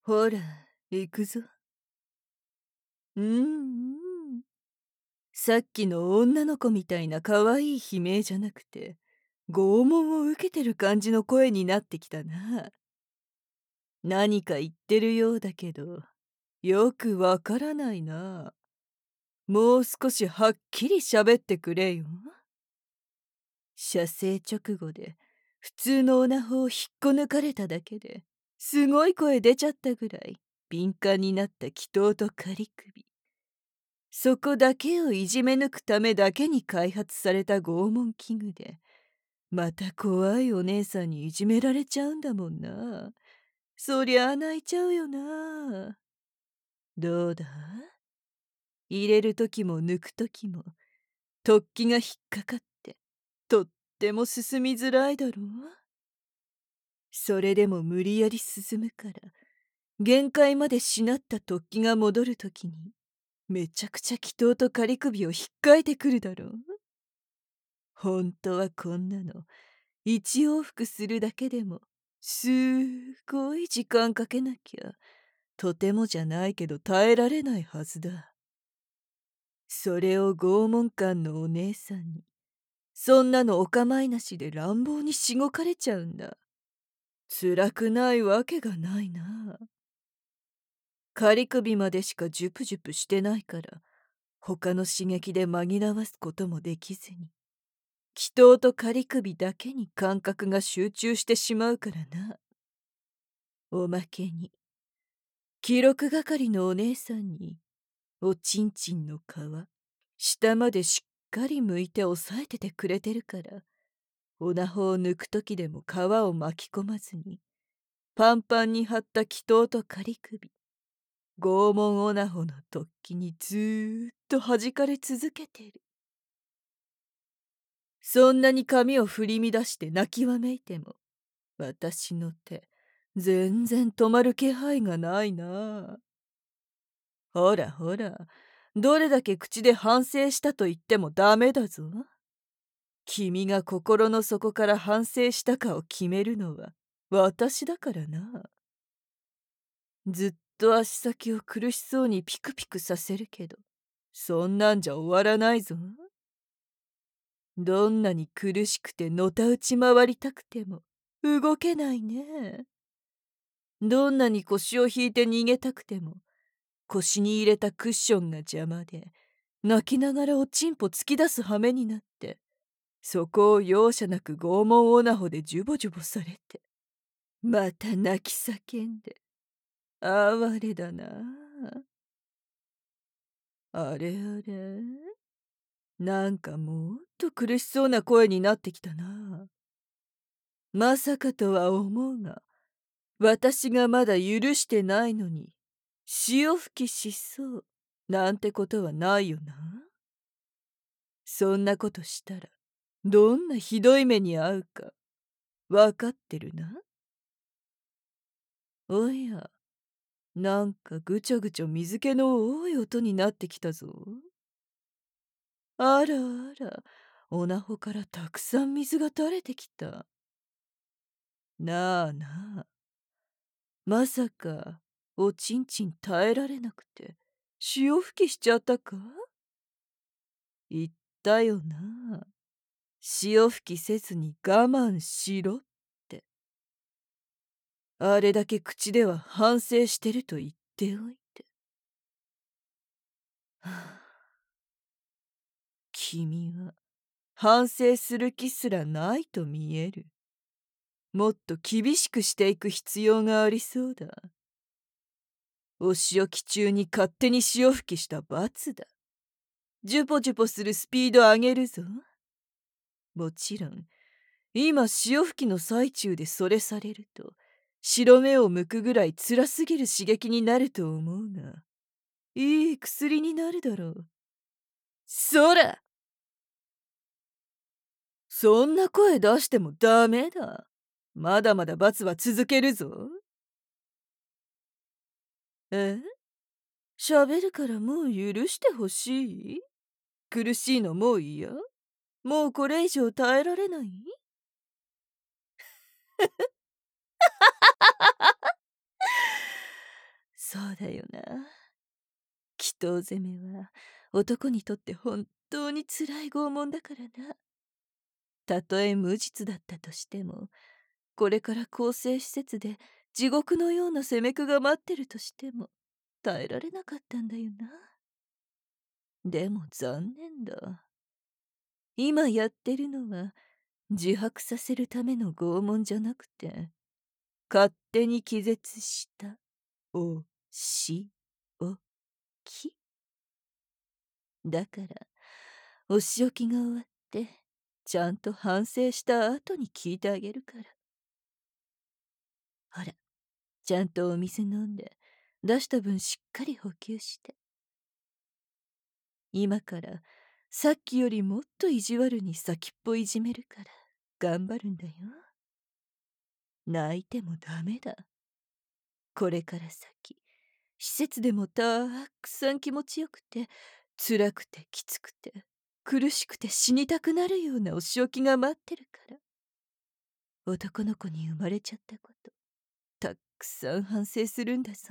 Speaker 1: ほら、行くぞ。うんうん。さっきの女の子みたいな可愛い悲鳴じゃなくて、拷問を受けてる感じの声になってきたな。何か言ってるようだけど、よくわからないな。もう少しはっきり喋ってくれよ。射精直後で普通のオナホを引っこ抜かれただけですごい声出ちゃったぐらい敏感になった祈祷と仮首。そこだけをいじめ抜くためだけに開発された拷問器具で、また怖いお姉さんにいじめられちゃうんだもんな。そりゃあ泣いちゃうよな。どうだ、入れる時も抜く時も突起が引っかかってとっても進みづらいだろう。それでも無理やり進むから限界までしなった突起が戻る時にめちゃくちゃ祈祷と仮首を引っかいてくるだろう。本当はこんなの一往復するだけでもすっごい時間かけなきゃとてもじゃないけど耐えられないはずだ。それを拷問官のお姉さんにそんなのお構いなしで乱暴にしごかれちゃうんだ。辛くないわけがないな。仮首までしかジュプジュプしてないから他の刺激で紛らわすこともできずに祈祷と仮首だけに感覚が集中してしまうからな。おまけに記録係のお姉さんにおちんちんの皮下までしっかり剥いて押さえててくれてるからオナホを抜く時でも皮を巻き込まずにパンパンに張った祈祷と仮首拷問オナホの突起にずーっと弾かれ続けてる。そんなに髪を振り乱して泣きわめいても私の手全然止まる気配がないな。ほらほら、どれだけ口で反省したと言ってもダメだぞ。君が心の底から反省したかを決めるのは私だからな。ずっと足先を苦しそうにピクピクさせるけどそんなんじゃ終わらないぞ。どんなに苦しくてのたうち回りたくても動けないね。どんなに腰を引いて逃げたくても腰に入れたクッションが邪魔で泣きながらおちんぽ突き出す羽目になってそこを容赦なく拷問オナホでジュボジュボされてまた泣き叫んで哀れだな。あれあれ、なんかもっと苦しそうな声になってきたな。まさかとは思うが私がまだ許してないのに潮吹きしそうなんてことはないよな。そんなことしたらどんなひどい目に遭うかわかってるな。おや、なんかぐちょぐちょ水気の多い音になってきたぞ。あらあら、おなほからたくさん水が垂れてきた。なあなあ、まさかおちんちん耐えられなくて潮吹きしちゃったか？言ったよな。潮吹きせずに我慢しろって。あれだけ口では反省してると言っておいて。はあ、君は反省する気すらないと見える。もっと厳しくしていく必要がありそうだ。お仕置き中に勝手に潮吹きした罰だ。ジュポジュポするスピード上げるぞ。もちろん今潮吹きの最中でそれされると白目を向くぐらい辛すぎる刺激になると思うがいい薬になるだろう。そら、そんな声出してもダメだ。まだまだ罰は続けるぞ。え、喋るからもう許してほしい？苦しいのもう嫌？もうこれ以上耐えられない？ そうだよな。祈祷攻めは男にとって本当につらい拷問だからな。たとえ無実だったとしても、これから更生施設で地獄のような責め苦が待ってるとしても耐えられなかったんだよな。でも残念だ。今やってるのは自白させるための拷問じゃなくて、勝手に気絶したおしおき。だからお仕置きが終わってちゃんと反省した後に聞いてあげるから。ほら、ちゃんとお水飲んで出した分しっかり補給して。今からさっきよりもっと意地悪に先っぽいじめるから頑張るんだよ。泣いてもダメだ。これから先施設でもたくさん気持ちよくて辛くてきつくて苦しくて死にたくなるようなお仕置きが待ってるから。男の子に生まれちゃったことたくさん反省するんだぞ。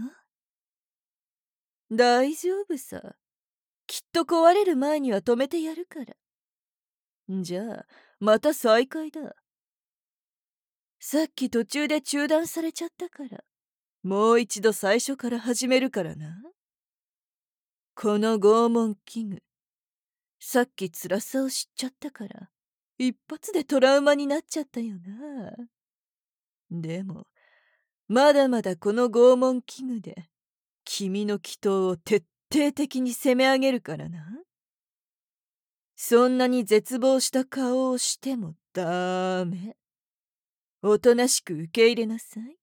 Speaker 1: 大丈夫さ。きっと壊れる前には止めてやるから。じゃあまた再開だ。さっき途中で中断されちゃったからもう一度最初から始めるからな。この拷問器具、さっき辛さを知っちゃったから一発でトラウマになっちゃったよな。でもまだまだこの拷問器具で君の祈祷を徹底的に攻め上げるからな。そんなに絶望した顔をしてもダメ。おとなしく受け入れなさい。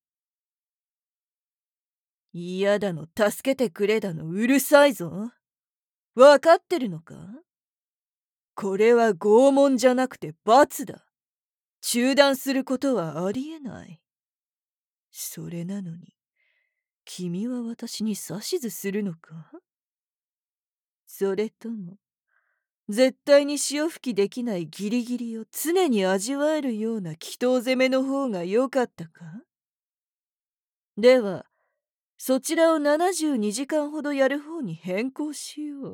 Speaker 1: 嫌だの助けてくれだのうるさいぞ。わかってるのか？これは拷問じゃなくて罰だ。中断することはありえない。それなのに君は私に指図するのか？それとも絶対に潮吹きできないギリギリを常に味わえるような祈祷攻めの方が良かったか？ではそちらをななじゅうにじかんほどやる方に変更しよう。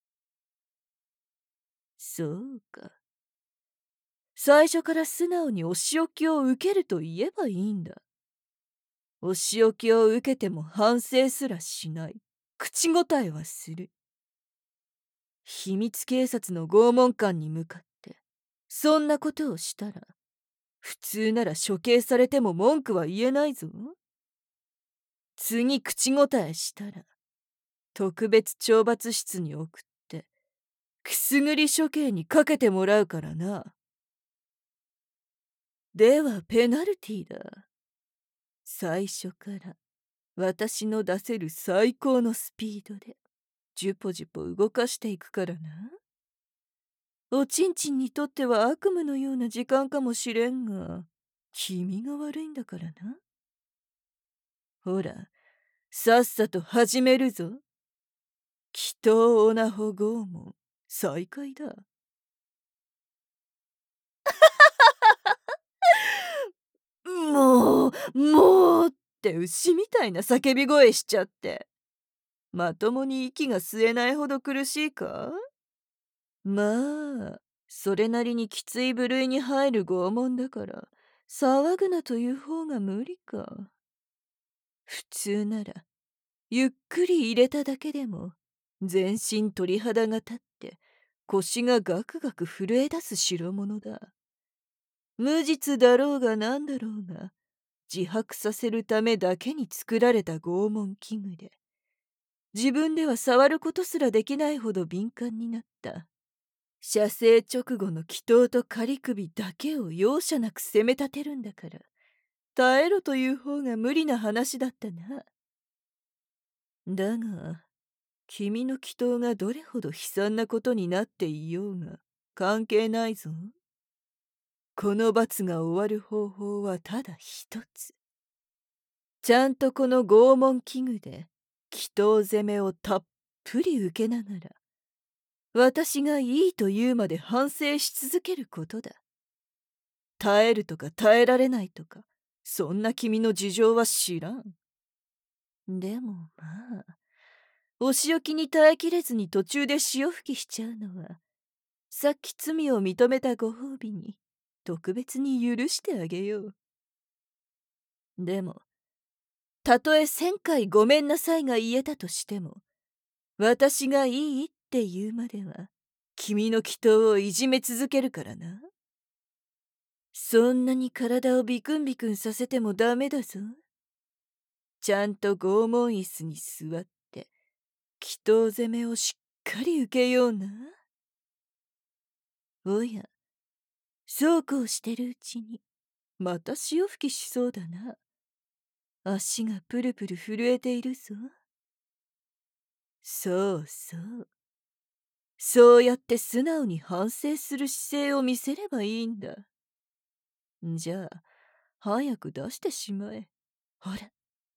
Speaker 1: そうか。最初から素直にお仕置きを受けると言えばいいんだ。お仕置きを受けても反省すらしない。口答えはする。秘密警察の拷問官に向かってそんなことをしたら普通なら処刑されても文句は言えないぞ。次口答えしたら特別懲罰室に送ってくすぐり処刑にかけてもらうからな。ではペナルティだ。最初から私の出せる最高のスピードでジュポジュポ動かしていくからな。おちんちんにとっては悪夢のような時間かもしれんが君が悪いんだからな。ほらさっさと始めるぞ。祈祷オナホ拷問再開だ。もうもうって牛みたいな叫び声しちゃってまともに息が吸えないほど苦しいか？まあそれなりにきつい部類に入る拷問だから騒ぐなという方が無理か。普通ならゆっくり入れただけでも全身鳥肌が立って腰がガクガク震え出す代物だ。無実だろうがなんだろうが自白させるためだけに作られた拷問器具で自分では触ることすらできないほど敏感になった射精直後の祈祷と仮首だけを容赦なく責め立てるんだから耐えろという方が無理な話だったな。だが君の祈祷がどれほど悲惨なことになっていようが関係ないぞ。この罰が終わる方法はただ一つ。ちゃんとこの拷問器具で祈祷攻めをたっぷり受けながら私がいいと言うまで反省し続けることだ。耐えるとか耐えられないとかそんな君の事情は知らん。 でもまあ、お仕置きに耐えきれずに途中で潮吹きしちゃうのは、さっき罪を認めたご褒美に特別に許してあげよう。でも、たとえ千回ごめんなさいが言えたとしても、私がいいって言うまでは、君の祈祷をいじめ続けるからな。そんなに体をビクンビクンさせてもダメだぞ。ちゃんと拷問椅子に座って、祈祷攻めをしっかり受けような。おや、そうこうしてるうちに、また潮吹きしそうだな。足がプルプル震えているぞ。そうそう。そうやって素直に反省する姿勢を見せればいいんだ。じゃあ、早く出してしまえ。ほら。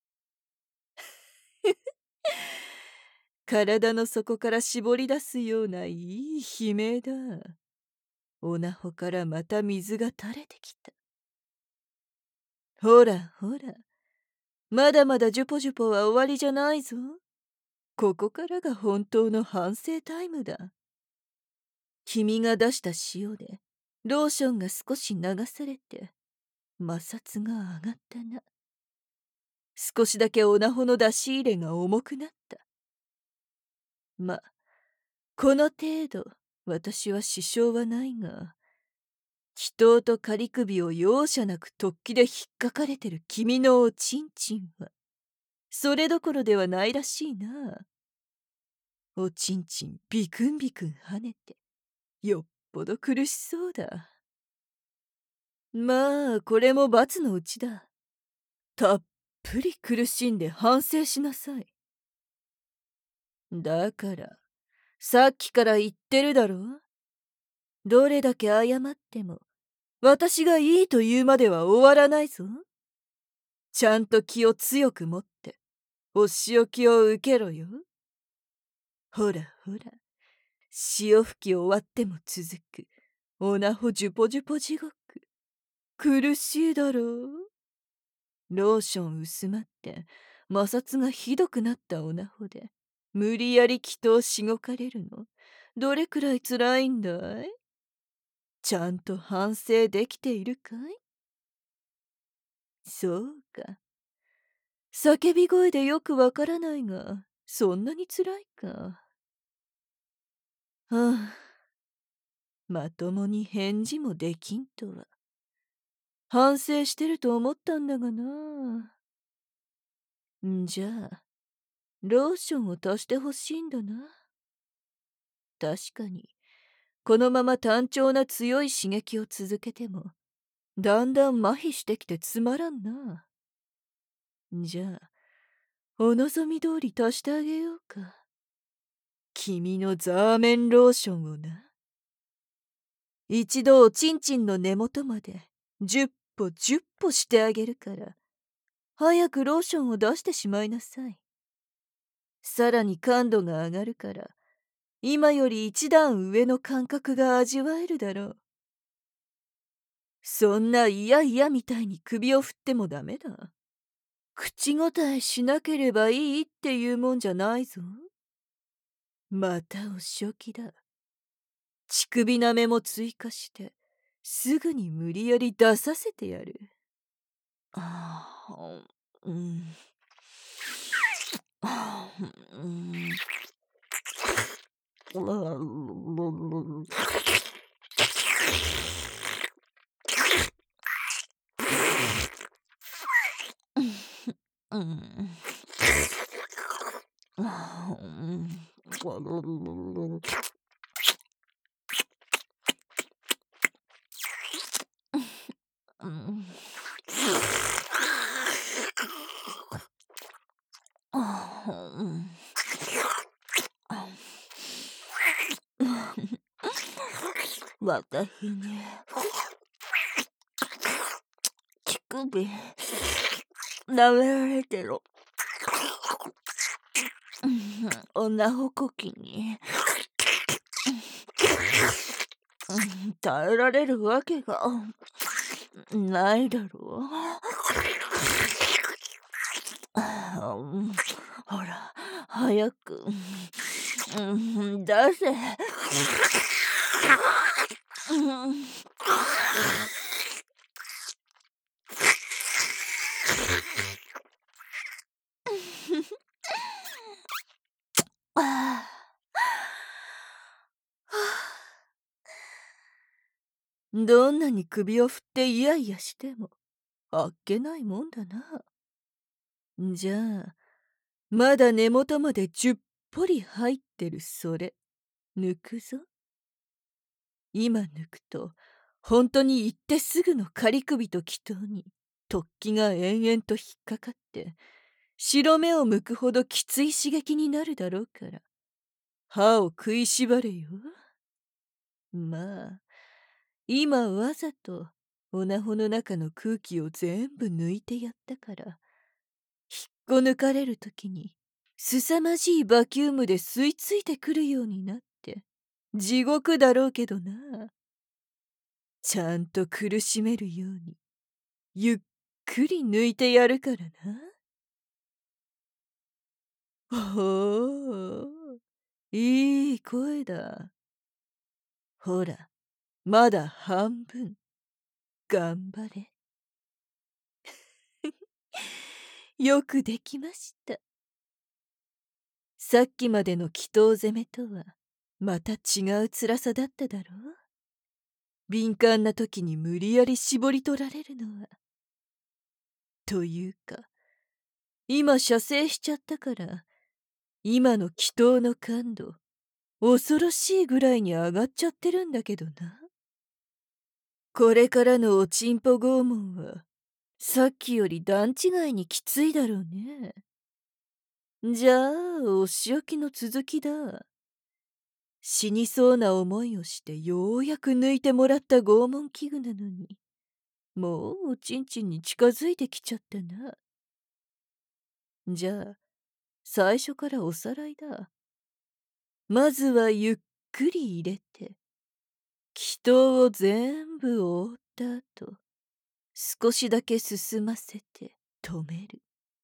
Speaker 1: 体の底から絞り出すようないい悲鳴だ。おなほからまた水が垂れてきた。ほらほら、まだまだジュポジュポは終わりじゃないぞ。ここからが本当の反省タイムだ。君が出した塩でローションが少し流されて摩擦が上がったな。少しだけおなほの出し入れが重くなった。ま、この程度私は支障はないが、祈祷と仮首を容赦なく突起で引っかかれてる君のおちんちんはそれどころではないらしいな。おちんちんビクンビクン跳ねてよっぽど苦しそうだ。まあこれも罰のうちだ。たっぷり苦しんで反省しなさい。だからさっきから言ってるだろ。どれだけ謝っても私がいいと言うまでは終わらないぞ。ちゃんと気を強く持ってお仕置きを受けろよ。ほらほら、潮吹き終わっても続くおなほジュポジュポ地獄。苦しいだろう。ローション薄まって摩擦がひどくなったおなほで無理やり祈祷しごかれるの、どれくらいつらいんだい？ちゃんと反省できているかい？そうか。叫び声でよくわからないが、そんなにつらいか。はあ、まともに返事もできんとは。反省してると思ったんだがな。んじゃあ、ローションを足してほしいんだな。確かに、このまま単調な強い刺激を続けても、だんだん麻痺してきてつまらんな。じゃあ、お望み通り足してあげようか。君のザーメンローションをな。一度おちんちんの根元までじゅっぽじゅっぽしてあげるから、早くローションを出してしまいなさい。さらに感度が上がるから、今より一段上の感覚が味わえるだろう。そんないやいやみたいに首を振ってもダメだ。口答えしなければいいっていうもんじゃないぞ。またお仕置きだ。乳首なめも追加して、すぐに無理やり出させてやる。ああ、うん。ああ、うん。うん。ああ、うん。うん。ああ、うん。私ね、乳首、舐められてる。おなほこきに、耐えられるわけがないだろう。 ほら、早く。うん、出せ。うん。ああ。どんなに首を振ってイヤイヤしてもあっけないもんだな。じゃあ、まだ根元までじゅっぽり入ってるそれ、抜くぞ。今抜くと、本当に行ってすぐの仮首と祈祷に、突起が延々と引っかかって、白目を向くほどきつい刺激になるだろうから、歯を食いしばれよ。まあ、今わざと、おなほの中の空気を全部抜いてやったから、引っこ抜かれるときに、凄まじいバキュームで吸い付いてくるようになって、地獄だろうけどな。ちゃんと苦しめるように、ゆっくり抜いてやるからな。ほう、いい声だ。ほら、まだ半分。頑張れ。よくできました。さっきまでの祈祷攻めとは、また違う辛さだっただろう。敏感な時に無理やり絞り取られるのは。というか、今射精しちゃったから、今の祈祷の感度、恐ろしいぐらいに上がっちゃってるんだけどな。これからのおちんぽ拷問は、さっきより段違いにきついだろうね。じゃあ、お仕置きの続きだ。死にそうな思いをしてようやく抜いてもらった拷問器具なのに、もうおちんちんに近づいてきちゃったな。じゃあ、最初からおさらいだ。まずはゆっくり入れて、気筒を全部覆った後、少しだけ進ませて止める。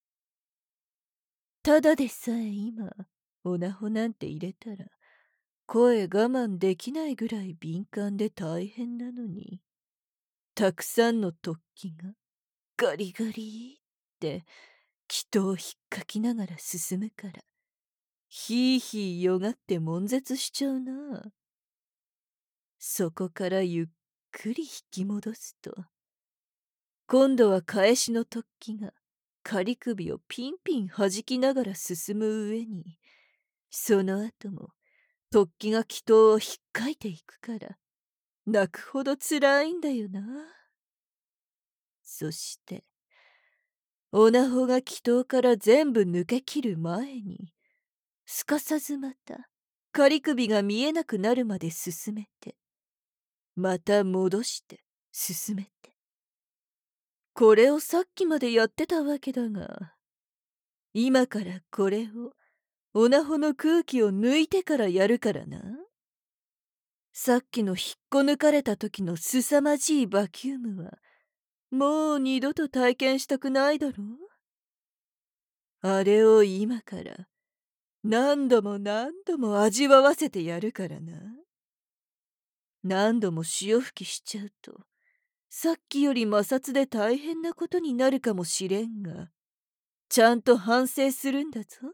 Speaker 1: ただでさえ今、オナホなんて入れたら、声我慢できないぐらい敏感で大変なのに、たくさんの突起がガリガリって気筒を引っかきながら進むから、ひいひいよがって悶絶しちゃうな。そこからゆっくり引き戻すと、今度は返しの突起が仮首をピンピン弾きながら進む上に、その後も突起が気筒を引っかいていくから、泣くほどつらいんだよな。そして、オナホが気筒から全部抜けきる前に、すかさずまた仮首が見えなくなるまで進めて、また戻して進めて。これをさっきまでやってたわけだが、今からこれをオナホの空気を抜いてからやるからな。さっきの引っこ抜かれた時の凄まじいバキュームは、もう二度と体験したくないだろう。あれを今から何度も何度も味わわせてやるからな。何度も潮吹きしちゃうと、さっきより摩擦で大変なことになるかもしれんが、ちゃんと反省するんだぞ。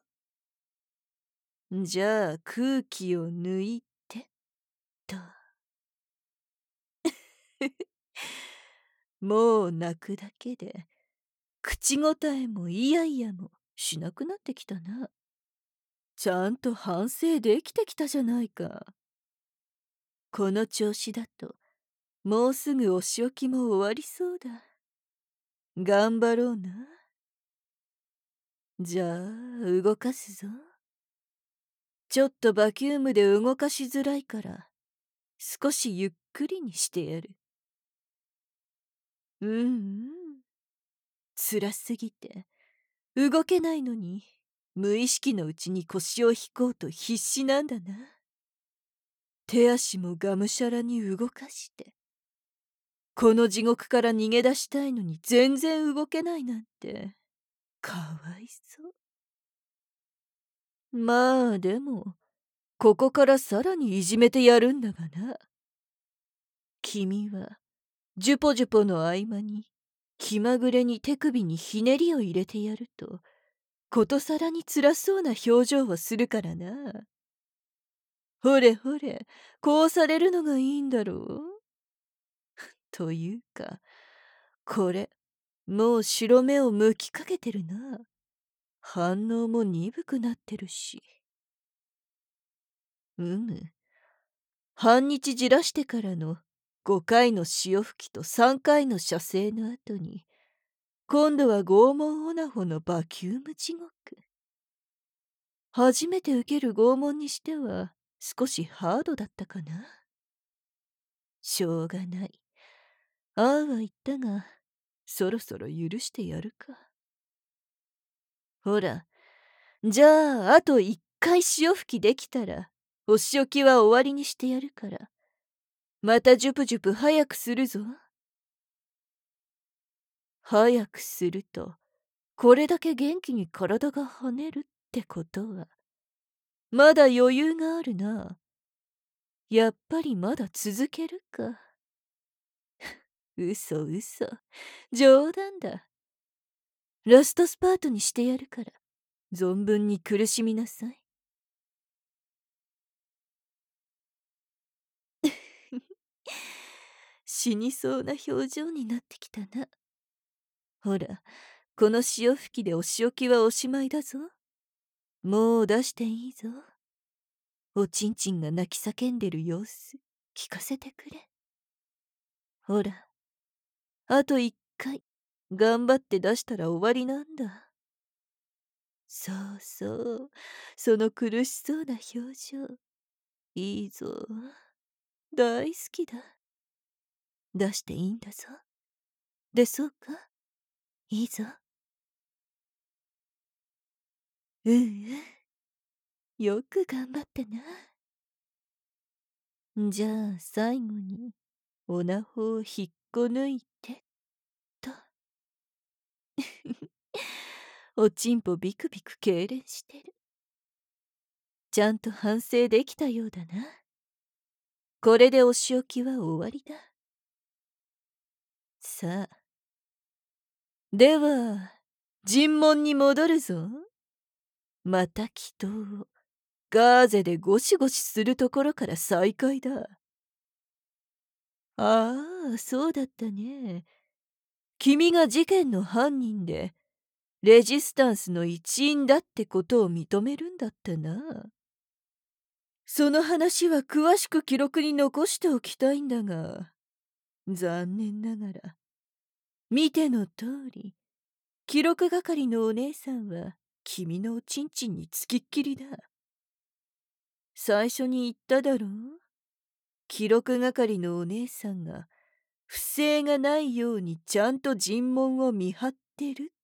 Speaker 1: じゃあ空気を抜いて、と。もう泣くだけで、口答えもイヤイヤもしなくなってきたな。ちゃんと反省できてきたじゃないか。この調子だと、もうすぐお仕置きも終わりそうだ。頑張ろうな。じゃあ、動かすぞ。ちょっとバキュームで動かしづらいから、少しゆっくりにしてやる。うんうん。辛すぎて、動けないのに、無意識のうちに腰を引こうと必死なんだな。手足もがむしゃらに動かして。この地獄から逃げ出したいのに全然動けないなんて、かわいそう。 まあでも、ここからさらにいじめてやるんだがな。君は、ジュポジュポの合間に、気まぐれに手首にひねりを入れてやると、ことさらに辛そうな表情をするからな。ほれほれ、こうされるのがいいんだろう。というか、これ、もう白目を向きかけてるな。反応も鈍くなってるし。うむ。半日じらしてからのごかいの潮吹きとさんかいの射精の後に、今度は拷問オナホのバキューム地獄。初めて受ける拷問にしては少しハードだったかな。しょうがない。ああは言ったが、そろそろ許してやるか。ほら、じゃああといっかい潮吹きできたら、お仕置きは終わりにしてやるから。またジュプジュプ早くするぞ。早くすると、これだけ元気に体が跳ねるってことは、まだ余裕があるな。やっぱりまだ続けるか。嘘嘘。冗談だ。ラストスパートにしてやるから、存分に苦しみなさい。死にそうな表情になってきたな。ほら、この潮吹きでお仕置きはおしまいだぞ。もう出していいぞ。おちんちんが泣き叫んでる様子、聞かせてくれ。ほら、あと一回、頑張って出したら終わりなんだ。そうそう、その苦しそうな表情。いいぞ。大好きだ。出していいんだぞ。で、そうか？いいぞ。うんうん。よく頑張ってな。じゃあ最後に、オナホを引っこ抜いて、と。おちんぽビクビク痙攣してる。ちゃんと反省できたようだな。これでお仕置きは終わりだ。さあ。では、尋問に戻るぞ。また祈祷をガーゼでゴシゴシするところから再開だ。ああ、そうだったね。君が事件の犯人で、レジスタンスの一員だってことを認めるんだったな。その話は詳しく記録に残しておきたいんだが、残念ながら、見ての通り、記録係のお姉さんは君のおちんちんにつきっきりだ。最初に言っただろう。記録係のお姉さんが不正がないようにちゃんと尋問を見張ってるって。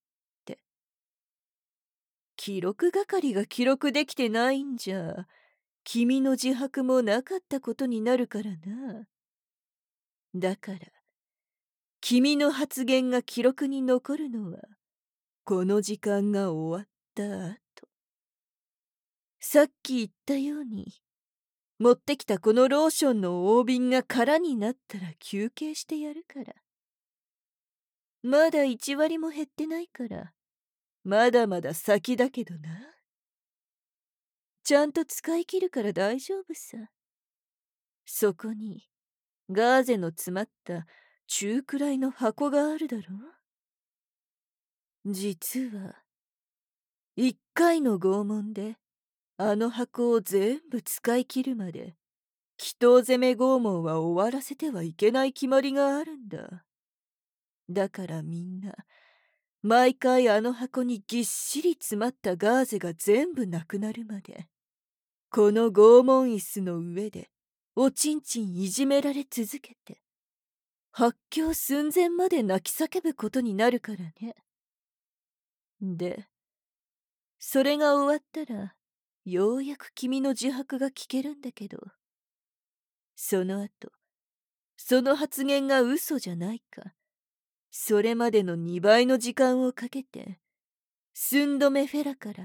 Speaker 1: 記録係が記録できてないんじゃ、君の自白もなかったことになるからな。だから、君の発言が記録に残るのは、この時間が終わった後。さっき言ったように、持ってきたこのローションの大瓶が空になったら休憩してやるから。まだ一割も減ってないから、まだまだ先だけどな。ちゃんと使い切るから大丈夫さ。そこに、ガーゼの詰まった中くらいの箱があるだろう。実は、一回の拷問で、あの箱を全部使い切るまで、祈祷攻め拷問は終わらせてはいけない決まりがあるんだ。だからみんな、毎回あの箱にぎっしり詰まったガーゼが全部なくなるまで、この拷問椅子の上で、おちんちんいじめられ続けて、発狂寸前まで泣き叫ぶことになるからね。で、それが終わったら、ようやく君の自白が聞けるんだけど、その後、その発言が嘘じゃないか、それまでのにばいの時間をかけて、寸止めフェラから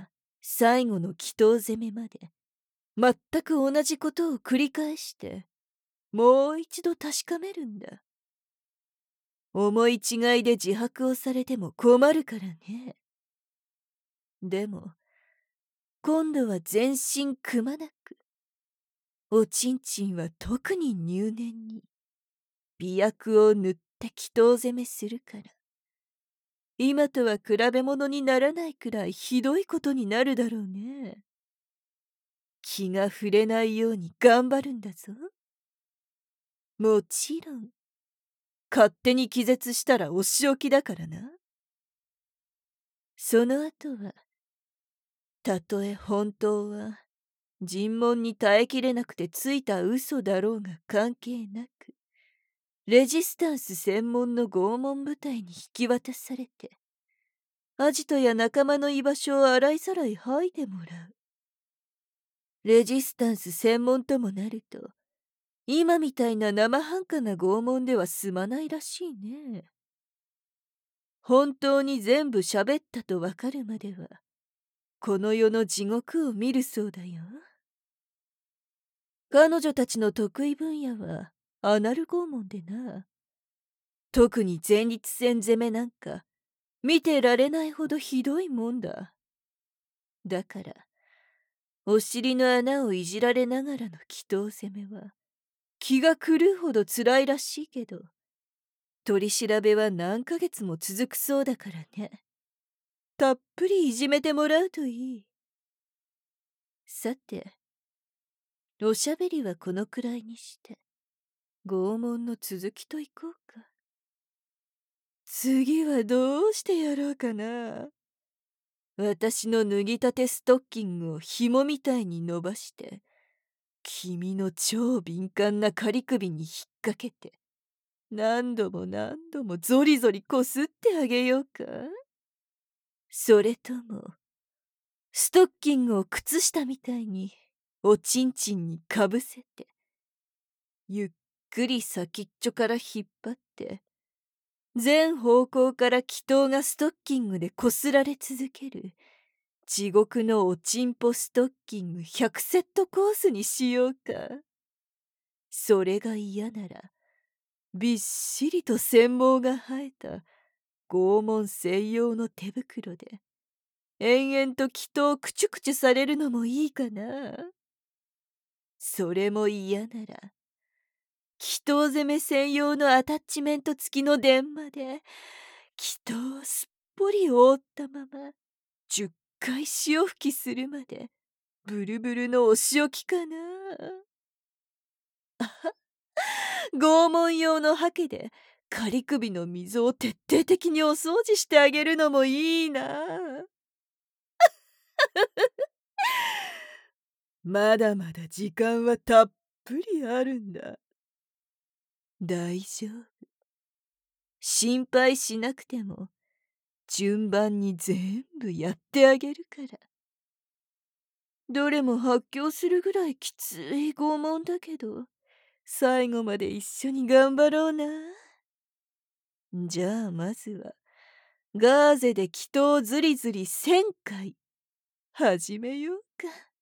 Speaker 1: 最後の祈祷攻めまで全く同じことを繰り返してもう一度確かめるんだ。思い違いで自白をされても困るからね。でも今度は全身くまなく、おちんちんは特に入念に媚薬を塗って祈祷攻めするから、今とは比べ物にならないくらいひどいことになるだろうね。気が触れないように頑張るんだぞ。もちろん勝手に気絶したらお仕置きだからな。その後はたとえ本当は尋問に耐えきれなくてついた嘘だろうが関係なく、レジスタンス専門の拷問部隊に引き渡されて、アジトや仲間の居場所を洗いざらい吐いてもらう。レジスタンス専門ともなると、今みたいな生半可な拷問では済まないらしいね。本当に全部喋ったとわかるまでは、この世の地獄を見るそうだよ。彼女たちの得意分野はアナル拷問でな。特に前立腺攻めなんか見てられないほどひどいもんだ。だからお尻の穴をいじられながらの祈祷攻めは気が狂うほど辛いらしいけど、取り調べは何ヶ月も続くそうだからね。たっぷりいじめてもらうといい。さて、おしゃべりはこのくらいにして拷問の続きといこうか。次はどうしてやろうかな。私の脱ぎたてストッキングを紐みたいに伸ばして君の超敏感な仮首に引っ掛けて何度も何度もゾリゾリこすってあげようか。それともストッキングを靴下みたいにおちんちんにかぶせてゆっくり先っちょから引っ張って全方向から祈祷がストッキングでこすられ続ける地獄のおちんぽストッキングひゃくセットコースにしようか。それが嫌ならびっしりと繊毛が生えた拷問専用の手袋で延々と祈祷くちゅくちゅされるのもいいかな。それも嫌なら祈祷攻め専用のアタッチメント付きの電話で祈祷をすっぽり覆ったままじゅっかい潮吹きするまでブルブルのお仕置きかな。拷問用のハケで仮首の溝を徹底的にお掃除してあげるのもいいな。まだまだ時間はたっぷりあるんだ。大丈夫。心配しなくても順番に全部やってあげるから。どれも発狂するぐらいきつい拷問だけど、最後まで一緒に頑張ろうな。じゃあまずはガーゼで祈祷ずりずりせんかい始めようか。